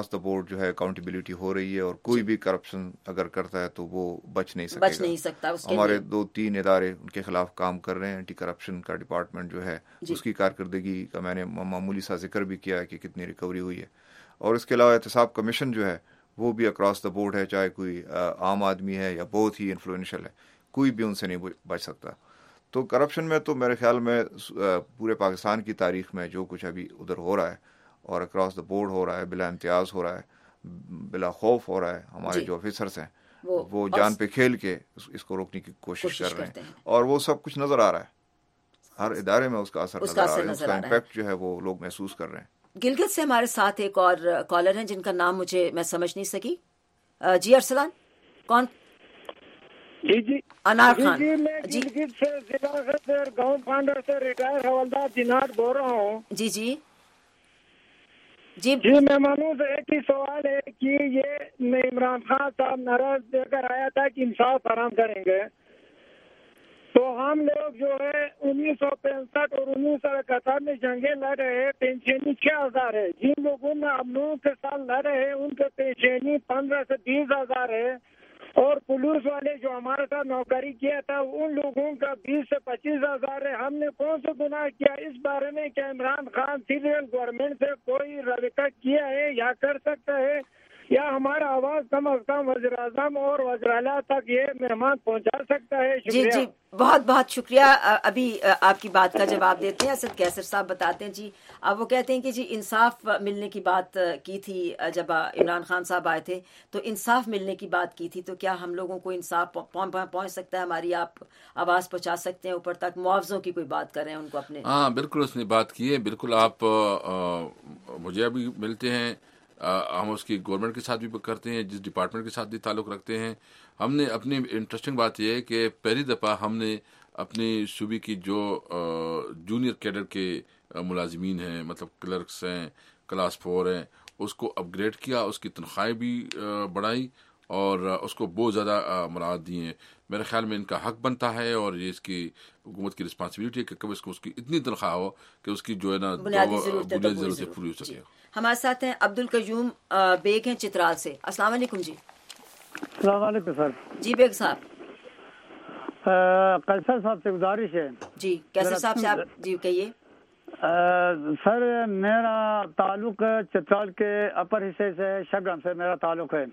بورڈ جو ہے اکاؤنٹیبلٹی ہو رہی ہے اور کوئی بھی کرپشن اگر کرتا ہے تو وہ بچ نہیں بچ سکے نہیں سکتا گا. ہمارے دو تین ادارے ان کے خلاف کام کر رہے ہیں. اینٹی کرپشن کا ڈپارٹمنٹ جو ہے اس کی کارکردگی کا میں نے معمولی سا ذکر بھی کیا ہے کہ کتنی ریکوری ہوئی ہے. اور اس کے علاوہ احتساب کمیشن جو ہے وہ بھی اکراس دا بورڈ ہے, چاہے کوئی عام آدمی ہے یا بہت ہی انفلوئنشل ہے, کوئی بھی ان سے نہیں بچ سکتا. تو کرپشن میں تو میرے خیال میں پورے پاکستان کی تاریخ میں جو کچھ ابھی ادھر ہو رہا ہے اور اکراس دا بورڈ ہو رہا ہے, بلا امتیاز ہو رہا ہے, بلا خوف ہو رہا ہے, ہمارے جو آفیسرس ہیں وہ جان پہ کھیل کے اس کو روکنے کی کوشش کر رہے ہیں اور وہ سب کچھ نظر آ رہا ہے. ہر ادارے میں اس کا اثر نظر آ رہا ہے, اس کا امپیکٹ جو ہے وہ لوگ محسوس کر رہے ہیں. گلگت سے ہمارے ساتھ ایک اور کالر ہیں جن کا نام مجھے میں سمجھ نہیں سکی. جی ارسلان, کون؟ جی جی انار خان. جی میں گلگت سے ضلع سے گاؤں پانڈر سے ریٹائر حوالدار جنات بول رہا ہوں. جی جی جی جی مہمانوں سے ایک ہی سوال ہے کہ یہ عمران خان صاحب نعرہ دے کر آیا تھا کہ انصاف فراہم کریں گے, تو ہم لوگ جو ہے انیس سو پینسٹھ اور انیس سو اکہتر میں جنگیں لڑ رہے, پینشنی چھ ہزار ہے. جن لوگوں میں اب لوگوں کے ساتھ لڑ رہے ان کے پینشنی پندرہ سے بیس ہزار ہے, اور پولیس والے جو ہمارے ساتھ نوکری کیا تھا ان لوگوں کا بیس سے پچیس ہزار ہے. ہم نے کون سا گناہ کیا اس بارے میں کہ عمران خان فیڈرل گورنمنٹ سے کوئی رابطہ کیا ہے یا کر سکتا ہے, یا ہمارا آواز کم از کم وزیر اعظم اور وزیر اعلیٰ تک یہ مہمان پہنچا سکتا ہے؟ جی جی بہت بہت شکریہ. ابھی آپ کی بات کا جواب دیتے ہیں. اسد کیسر صاحب بتاتے ہیں جی, اب وہ کہتے ہیں کہ جی انصاف ملنے کی بات کی تھی جب عمران خان صاحب آئے تھے, تو انصاف ملنے کی بات کی تھی, تو کیا ہم لوگوں کو انصاف پہنچ سکتا ہے؟ ہماری آپ آواز پہنچا سکتے ہیں اوپر تک؟ معاوضوں کی کوئی بات کر رہے ہیں ان کو اپنے. ہاں بالکل اس نے بات کی ہے. بالکل آپ مجھے ابھی ملتے ہیں, ہم اس کی گورنمنٹ کے ساتھ بھی کرتے ہیں, جس ڈپارٹمنٹ کے ساتھ بھی تعلق رکھتے ہیں. ہم نے اپنی انٹرسٹنگ بات یہ ہے کہ پہلی دفعہ ہم نے اپنی صوبے کی جو جونیئر کیڈر کے ملازمین ہیں, مطلب کلرکس ہیں, کلاس فور ہیں, اس کو اپ گریڈ کیا, اس کی تنخواہیں بھی بڑھائی اور اس کو بہت زیادہ مراعات دی ہیں. میرے خیال میں ان کا حق بنتا ہے اور یہ اس کی حکومت کی رسپانسبلٹی ہے کہ کب اس کو اس کی اتنی تنخواہ ہو کہ اس کی جو ہے نا بنیادی ضرورتیں پوری ہو سکے. ہمارے ساتھ ہیں عبد القیوم بیگ ہیں چترال سے. السلام علیکم جی. السلام علیکم سر. جی بیگ صاحب. قیصر صاحب سے گزارش ہے. جی قیصر صاحب سے آپ جی کہیے. سر میرا تعلق چترال کے اپر حصے سے شبرم سے میرا تعلق ہے.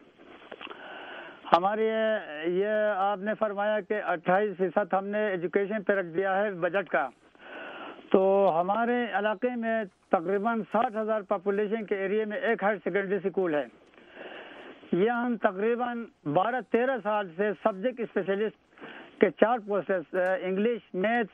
ہماری یہ آپ نے فرمایا کہ اٹھائیس فیصد ہم نے ایجوکیشن پہ رکھ دیا ہے بجٹ کا, تو ہمارے علاقے میں تقریباً ساٹھ ہزار پاپولیشن کے ایریے میں ایک ہائر سیکنڈری اسکول ہے. یہ ہم تقریباً بارہ تیرہ سال سے سبجیکٹ اسپیشلسٹ کے چار پوسٹس, انگلش, میتھ,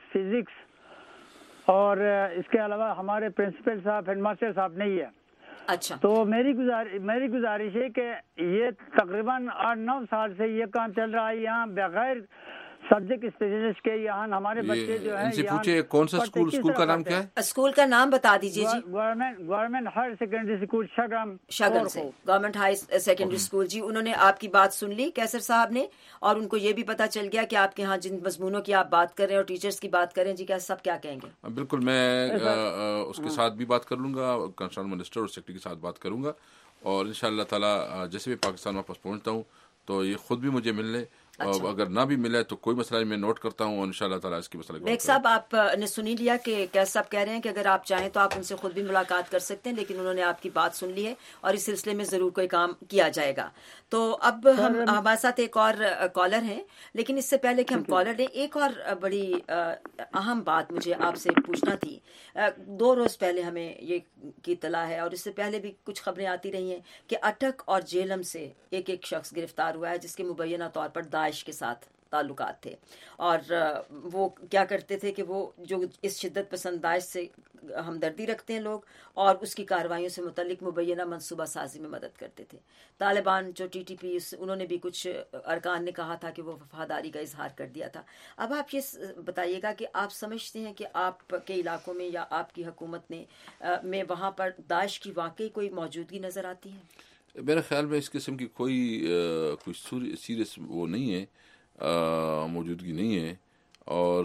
فزکس, اور اس کے علاوہ ہمارے پرنسپل صاحب, ہیڈ ماسٹر صاحب نہیں ہے. اچھا, تو میری گزارش میری گزارش ہے کہ یہ تقریباً آٹھ نو سال سے یہ کام چل رہا ہے یہاں بغیر سبجیکٹ اسپیشلسٹ کے. یہاں ہمارے بچے جو ہیں, ان سے پوچھے کون سا اسکول, اسکول کا نام کیا ہے؟ اسکول کا نام بتا دیجیے جی. Government government higher secondary school Shagram Shagram سے گورنمنٹ ہائی سیکنڈری اسکول. جی انہوں نے آپ کی بات سن لی کیسر صاحب نے, اور ان کو یہ بھی پتا چل گیا کہ آپ کے ہاں جن مضمونوں کی آپ بات کر رہے ہیں اور ٹیچرز کی بات کر رہے ہیں, جی کیا سب کیا کہیں گے؟ بالکل, میں اس کے ساتھ بھی بات کر لوں گا, کنسرن منسٹر اور سیکرٹری کے ساتھ بات کروں گا, اور ان شاء اللہ تعالیٰ جیسے بھی پاکستان واپس پہنچتا ہوں تو یہ خود بھی مجھے مل لے, اور اگر نہ بھی ملے تو کوئی مسئلہ میں نوٹ کرتا ہوں, اور ان شاء اللہ تعالیٰ اس کی مسئلہ. بیگ صاحب آپ نے سنی لیا کہ کیسے صاحب کہہ رہے ہیں کہ اگر آپ چاہیں تو آپ ان سے خود بھی ملاقات کر سکتے ہیں, لیکن انہوں نے آپ کی بات سن لی ہے اور اس سلسلے میں ضرور کوئی کام کیا جائے گا. تو اب ہم ہمارے ساتھ ایک اور کالر ہیں, لیکن اس سے پہلے کہ ہم کالر لیں, ایک اور بڑی اہم بات مجھے آپ سے پوچھنا تھی. دو روز پہلے ہمیں یہ کی اطلاع ہے, اور اس سے پہلے بھی کچھ خبریں آتی رہی ہیں کہ اٹک اور جیلم سے ایک ایک شخص گرفتار ہوا ہے جس کے مبینہ طور پر داعش کے ساتھ تعلقات تھے, اور وہ کیا کرتے تھے کہ وہ جو اس شدت پسند داعش سے ہمدردی رکھتے ہیں لوگ, اور اس کی کارروائیوں سے متعلق مبینہ منصوبہ سازی میں مدد کرتے تھے. طالبان جو ٹی ٹی پی انہوں نے بھی کچھ ارکان نے کہا تھا کہ وہ وفاداری کا اظہار کر دیا تھا. اب آپ یہ بتائیے گا کہ آپ سمجھتے ہیں کہ آپ کے علاقوں میں یا آپ کی حکومت نے میں وہاں پر داعش کی واقعی کوئی موجودگی نظر آتی ہے؟ میرے خیال میں اس قسم کی کوئی کوئی سیریس وہ نہیں ہے, موجودگی نہیں ہے, اور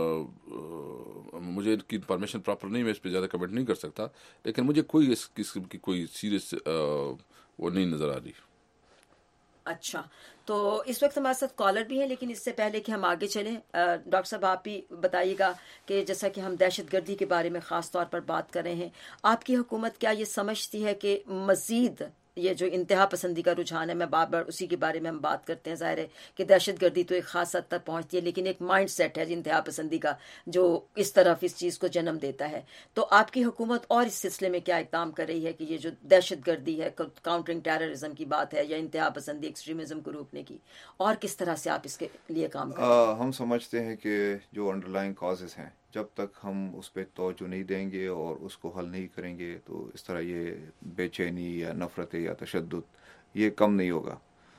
مجھے ان کی انفارمیشن پراپر نہیں, میں اس پہ زیادہ کمنٹ نہیں کر سکتا, لیکن مجھے کوئی اس قسم کی کوئی سیریس وہ نہیں نظر آ رہی. اچھا, تو اس وقت ہمارے ساتھ کالر بھی ہیں, لیکن اس سے پہلے کہ ہم آگے چلیں, ڈاکٹر صاحب آپ بھی بتائیے گا کہ جیسا کہ ہم دہشت گردی کے بارے میں خاص طور پر بات کر رہے ہیں, آپ کی حکومت کیا یہ سمجھتی ہے کہ مزید یہ جو انتہا پسندی کا رجحان ہے, میں بار بار اسی کے بارے میں ہم بات کرتے ہیں, ظاہر ہے کہ دہشت گردی تو ایک خاص حد تک پہنچتی ہے, لیکن ایک مائنڈ سیٹ ہے انتہا پسندی کا جو اس طرف اس چیز کو جنم دیتا ہے, تو آپ کی حکومت اور اس سلسلے میں کیا اقدام کر رہی ہے کہ یہ جو دہشت گردی ہے, کاؤنٹرنگ ٹیررزم کی بات ہے یا انتہا پسندی ایکسٹریمزم کو روکنے کی, اور کس طرح سے آپ اس کے لیے کام کر رہے ہیں؟ ہم سمجھتے ہیں کہ جو انڈر لائن کازز ہیں, جب تک ہم اس پہ توجہ نہیں دیں گے اور اس کو حل نہیں کریں گے تو اس طرح یہ بے چینی یا نفرت یا تشدد یہ کم نہیں ہوگا.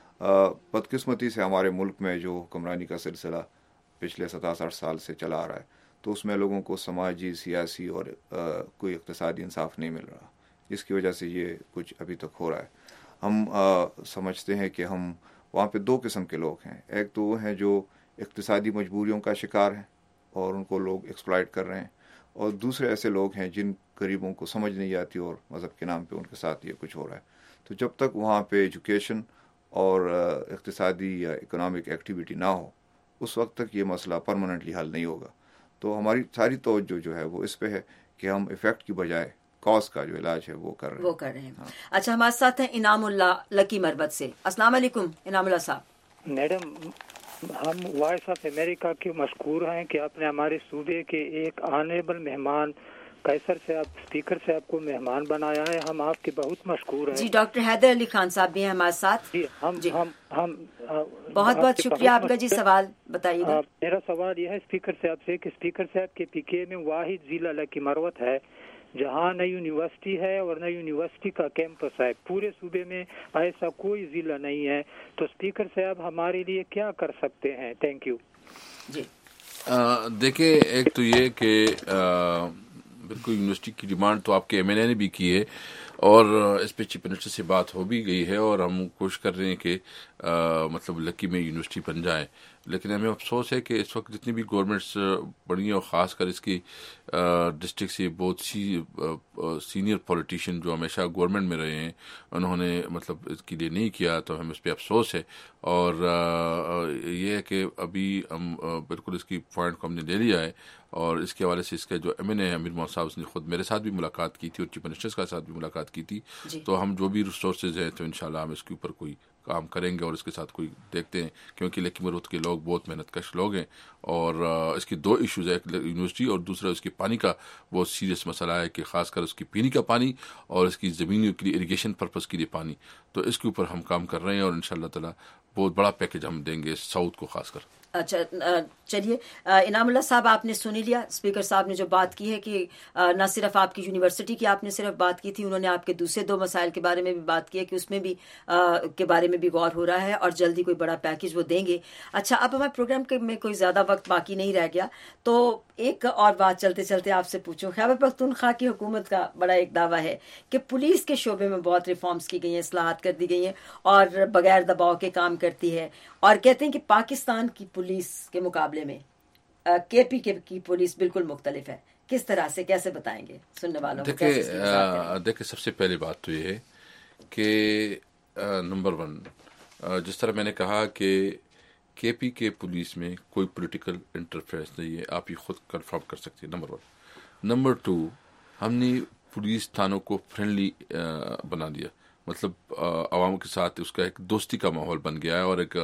بدقسمتی سے ہمارے ملک میں جو حکمرانی کا سلسلہ پچھلے ستاسٹھ سال سے چلا آ رہا ہے, تو اس میں لوگوں کو سماجی, سیاسی اور کوئی اقتصادی انصاف نہیں مل رہا, جس کی وجہ سے یہ کچھ ابھی تک ہو رہا ہے. ہم سمجھتے ہیں کہ ہم وہاں پہ دو قسم کے لوگ ہیں. ایک تو وہ ہیں جو اقتصادی مجبوریوں کا شکار ہیں اور ان کو لوگ ایکسپلائٹ کر رہے ہیں, اور دوسرے ایسے لوگ ہیں جن غریبوں کو سمجھ نہیں آتی اور مذہب کے نام پہ ان کے ساتھ یہ کچھ ہو رہا ہے. تو جب تک وہاں پہ ایجوکیشن اور اقتصادی یا اکنامک ایکٹیویٹی نہ ہو, اس وقت تک یہ مسئلہ پرماننٹلی حل نہیں ہوگا. تو ہماری ساری توجہ جو ہے وہ اس پہ ہے کہ ہم ایفیکٹ کی بجائے کاز کا جو علاج ہے وہ کر رہے ہیں وہ کر رہے ہیں. اچھا, ہمارے ساتھ ہیں انعام اللہ لکی مربت سے. السلام علیکم انعام اللہ صاحب. میڈم, ہم وائس آف امریکہ کے مشکور ہیں کہ آپ نے ہمارے صوبے کے ایک آنریبل مہمان قیصر صاحب, اسپیکر صاحب کو مہمان بنایا ہے. ہم آپ کے بہت مشکور ہیں. جی, ڈاکٹر حیدر علی خان صاحب بھی ہیں ہمارے ساتھ. جی, ہم جی. ہم ہم بہت بہت شکریہ آپ کا. جی, سوال بتائیے گا. میرا سوال یہ ہے اسپیکر صاحب سے کہ اسپیکر صاحب کے پی کے میں واحد ضلع لکی مروت ہے جہاں نہ یونیورسٹی ہے اور نہ یونیورسٹی کا کیمپس ہے. پورے صوبے میں ایسا کوئی ضلع نہیں ہے. تو اسپیکر صاحب ہمارے لیے کیا کر سکتے ہیں؟ Thank you. جی, دیکھیں, ایک تو یہ کہ بالکل یونیورسٹی کی ڈیمانڈ تو آپ کے ایم این اے نے بھی کی ہے اور اس پہ چیف منسٹر سے بات ہو بھی گئی ہے, اور ہم کوشش کر رہے ہیں کہ مطلب لکی میں یونیورسٹی بن جائے. لیکن ہمیں افسوس ہے کہ اس وقت جتنی بھی گورنمنٹس بڑی ہیں, اور خاص کر اس کی ڈسٹرکٹ سے بہت سی سینئر پولیٹیشین جو ہمیشہ گورنمنٹ میں رہے ہیں, انہوں نے مطلب اس کے لیے نہیں کیا, تو ہمیں اس پہ افسوس ہے. اور یہ ہے کہ ابھی ہم بالکل اس کی پوائنٹ کو ہم نے لے لیا ہے, اور اس کے حوالے سے اس کے جو ایم این اے امیر محمد صاحب نے خود میرے ساتھ بھی ملاقات کی تھی اور چیف منسٹر کے ساتھ بھی ملاقات کی تھی. تو ہم جو بھی ریسورسز ہیں تو انشاءاللہ ہم اس کے اوپر کوئی کام کریں گے اور اس کے ساتھ کوئی دیکھتے ہیں, کیونکہ لکی مروت کے لوگ بہت محنت کش لوگ ہیں, اور اس کی دو ایشوز ہے, ایک یونیورسٹی اور دوسرا اس کے پانی کا بہت سیریس مسئلہ ہے کہ خاص کر اس کی پینے کا پانی اور اس کی زمینوں کے لیے اریگیشن پرپز کے لیے پانی. تو اس کے اوپر ہم کام کر رہے ہیں اور انشاءاللہ تعالی بہت بڑا پیکج ہم دیں گے ساؤتھ کو خاص کر. اچھا, چلیے انعام اللہ صاحب, آپ نے سنی لیا اسپیکر صاحب نے جو بات کی ہے کہ نہ صرف آپ کی یونیورسٹی کی آپ نے صرف بات کی تھی, انہوں نے آپ کے دوسرے دو مسائل کے بارے میں بھی بات کی ہے کہ اس میں بھی کے بارے میں بھی غور ہو رہا ہے اور جلدی کوئی بڑا پیکج وہ دیں گے. اچھا, اب ہمارے پروگرام میں کوئی زیادہ وقت باقی نہیں رہ گیا, تو ایک اور بات چلتے چلتے آپ سے پوچھوں. خیبر پختونخوا کی حکومت کا بڑا ایک دعویٰ ہے کہ پولیس کے شعبے میں بہت ریفارمز کی گئی ہیں, اصلاحات کر دی گئی ہیں اور بغیر دباؤ کے کام کرتی ہے, اور کہتے ہیں کہ پاکستان کی پولیس کے مقابلے میں کے پی کے کی پولیس بالکل مختلف ہے. کس طرح سے, کیسے بتائیں گے سننے والوں کو؟ دیکھیں دیکھیں سب سے پہلی بات تو یہ ہے کہ نمبر ون, جس طرح میں نے کہا کہ کے پی کے پولیس میں کوئی پولیٹیکل انٹرفیئرنس نہیں ہے, آپ یہ خود کنفرم کر سکتے ہیں, نمبر ون. نمبر ٹو, ہم نے پولیس تھانوں کو فرینڈلی بنا دیا, مطلب عوام کے ساتھ اس کا ایک دوستی کا ماحول بن گیا ہے اور ایک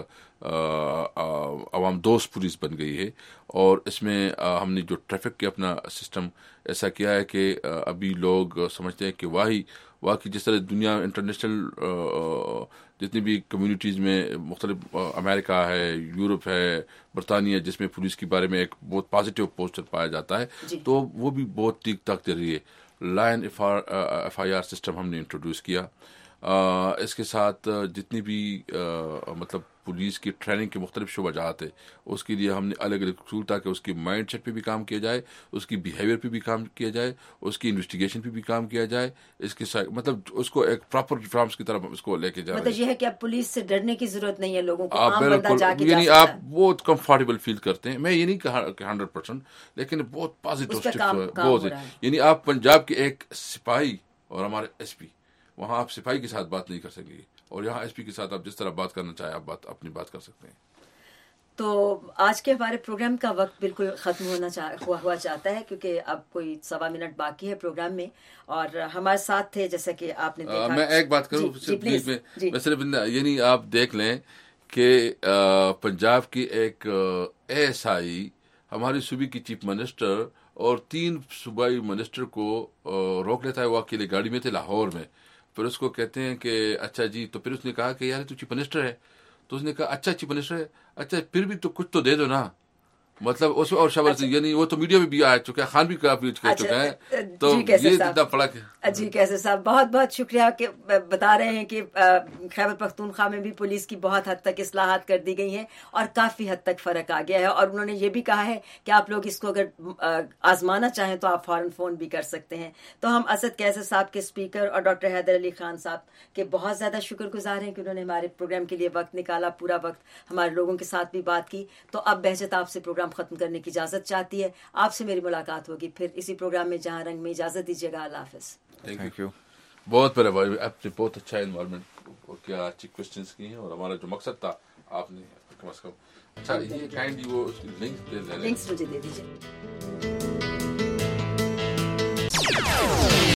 عوام دوست پولیس بن گئی ہے. اور اس میں ہم نے جو ٹریفک کے اپنا سسٹم ایسا کیا ہے کہ ابھی لوگ سمجھتے ہیں کہ واہی واقعی جس طرح دنیا انٹرنیشنل جتنی بھی کمیونٹیز میں مختلف امریکہ ہے, یورپ ہے, برطانیہ, جس میں پولیس کے بارے میں ایک بہت پازیٹیو پوسچر پایا جاتا ہے, جی. تو وہ بھی بہت ٹھیک ٹھاک دے رہی ہے. Line F I R system ہم نے انٹروڈیوس کیا. آ, اس کے ساتھ جتنی بھی آ, مطلب پولیس کی ٹریننگ کے مختلف شعبہ جات ہے اس کے لیے ہم نے الگ الگ اصول تاکہ اس کی مائنڈ سیٹ پہ بھی کام کیا جائے, اس کی بیہیویئر پہ بھی کام کیا جائے, اس کی انویسٹیگیشن پہ بھی کام کیا جائے. اس کے ساتھ مطلب اس کو ایک پراپر ریفارمز کی طرف اس کو لے کے جائے. مطلب یہ ہے کہ اب پولیس سے ڈرنے کی ضرورت نہیں ہے, لوگوں کو عام بندہ جا کے یعنی آپ بہت کمفرٹیبل فیل کرتے ہیں. میں یہ نہیں کہا کہ ہنڈریڈ پرسینٹ, لیکن بہت پازیٹیو اسٹیپ بہت ہے. یعنی آپ پنجاب کے ایک سپاہی اور ہمارے ایس پی وہاں آپ سپاہی کے ساتھ بات نہیں کر سکیں گے، اور یہاں ایس پی کے ساتھ آپ جس طرح بات کرنا چاہیں آپ بات اپنی بات کر سکتے ہیں. تو آج کے ہمارے پروگرام کا وقت بالکل ختم ہونا چاہ, ہوا ہوا چاہتا ہے، کیونکہ اب کوئی سوا منٹ باقی ہے پروگرام میں، اور ہمارے ساتھ تھے جیسا کہ آپ نے دیکھا. میں ایک بات کروں جی, جی, میں, جی. میں صرف یعنی آپ دیکھ لیں کہ پنجاب کی ایک ایس آئی ہماری صوبے کی چیف منسٹر اور تین صوبائی منسٹر کو روک لیتا ہے، وہ اکیلے گاڑی میں تھے لاہور میں. پھر اس کو کہتے ہیں کہ اچھا جی، تو پھر اس نے کہا کہ یار تو چیف منسٹر ہے. تو اس نے کہا اچھا چیف منسٹر ہے، اچھا پھر بھی تو کچھ تو دے دو نا. مطلب اس اور شبر سے یعنی وہ تو میڈیا میں بھی آ چکا ہے، خان بھی کافی کہہ چکا ہے. تو یہ اتنا پڑا کہ جی کیسے صاحب بہت بہت شکریہ کہ بتا رہے ہیں کہ خیبر پختونخوا میں بھی پولیس کی بہت حد تک اصلاحات کر دی گئی ہیں اور کافی حد تک فرق آ گیا ہے. اور انہوں نے یہ بھی کہا ہے کہ آپ لوگ اس کو اگر آزمانا چاہیں تو آپ فوراً فون بھی کر سکتے ہیں. تو ہم اسد کیسر صاحب کے اسپیکر اور ڈاکٹر حیدر علی خان صاحب کے بہت زیادہ شکر گزار ہیں کہ انہوں نے ہمارے پروگرام کے لیے وقت نکالا، پورا وقت ہمارے لوگوں کے ساتھ بھی بات کی. تو اب بہجت آپ سے پروگرام ختم کرنے کی اجازت چاہتی ہے. آپ سے میری ملاقات ہوگی پھر اسی پروگرام میں جہاں رنگ میں. اجازت دیجیے گا، اللہ حافظ. Thank you. بہت بڑا بھائی، آپ نے بہت اچھا انوائرمنٹ اور کیا اچھی کوشچنس کی ہیں، اور ہمارا جو مقصد تھا آپ نے کم از کم اچھا. یہ کائنڈلی وہ لنکس لنکس مجھے دے دیجیے.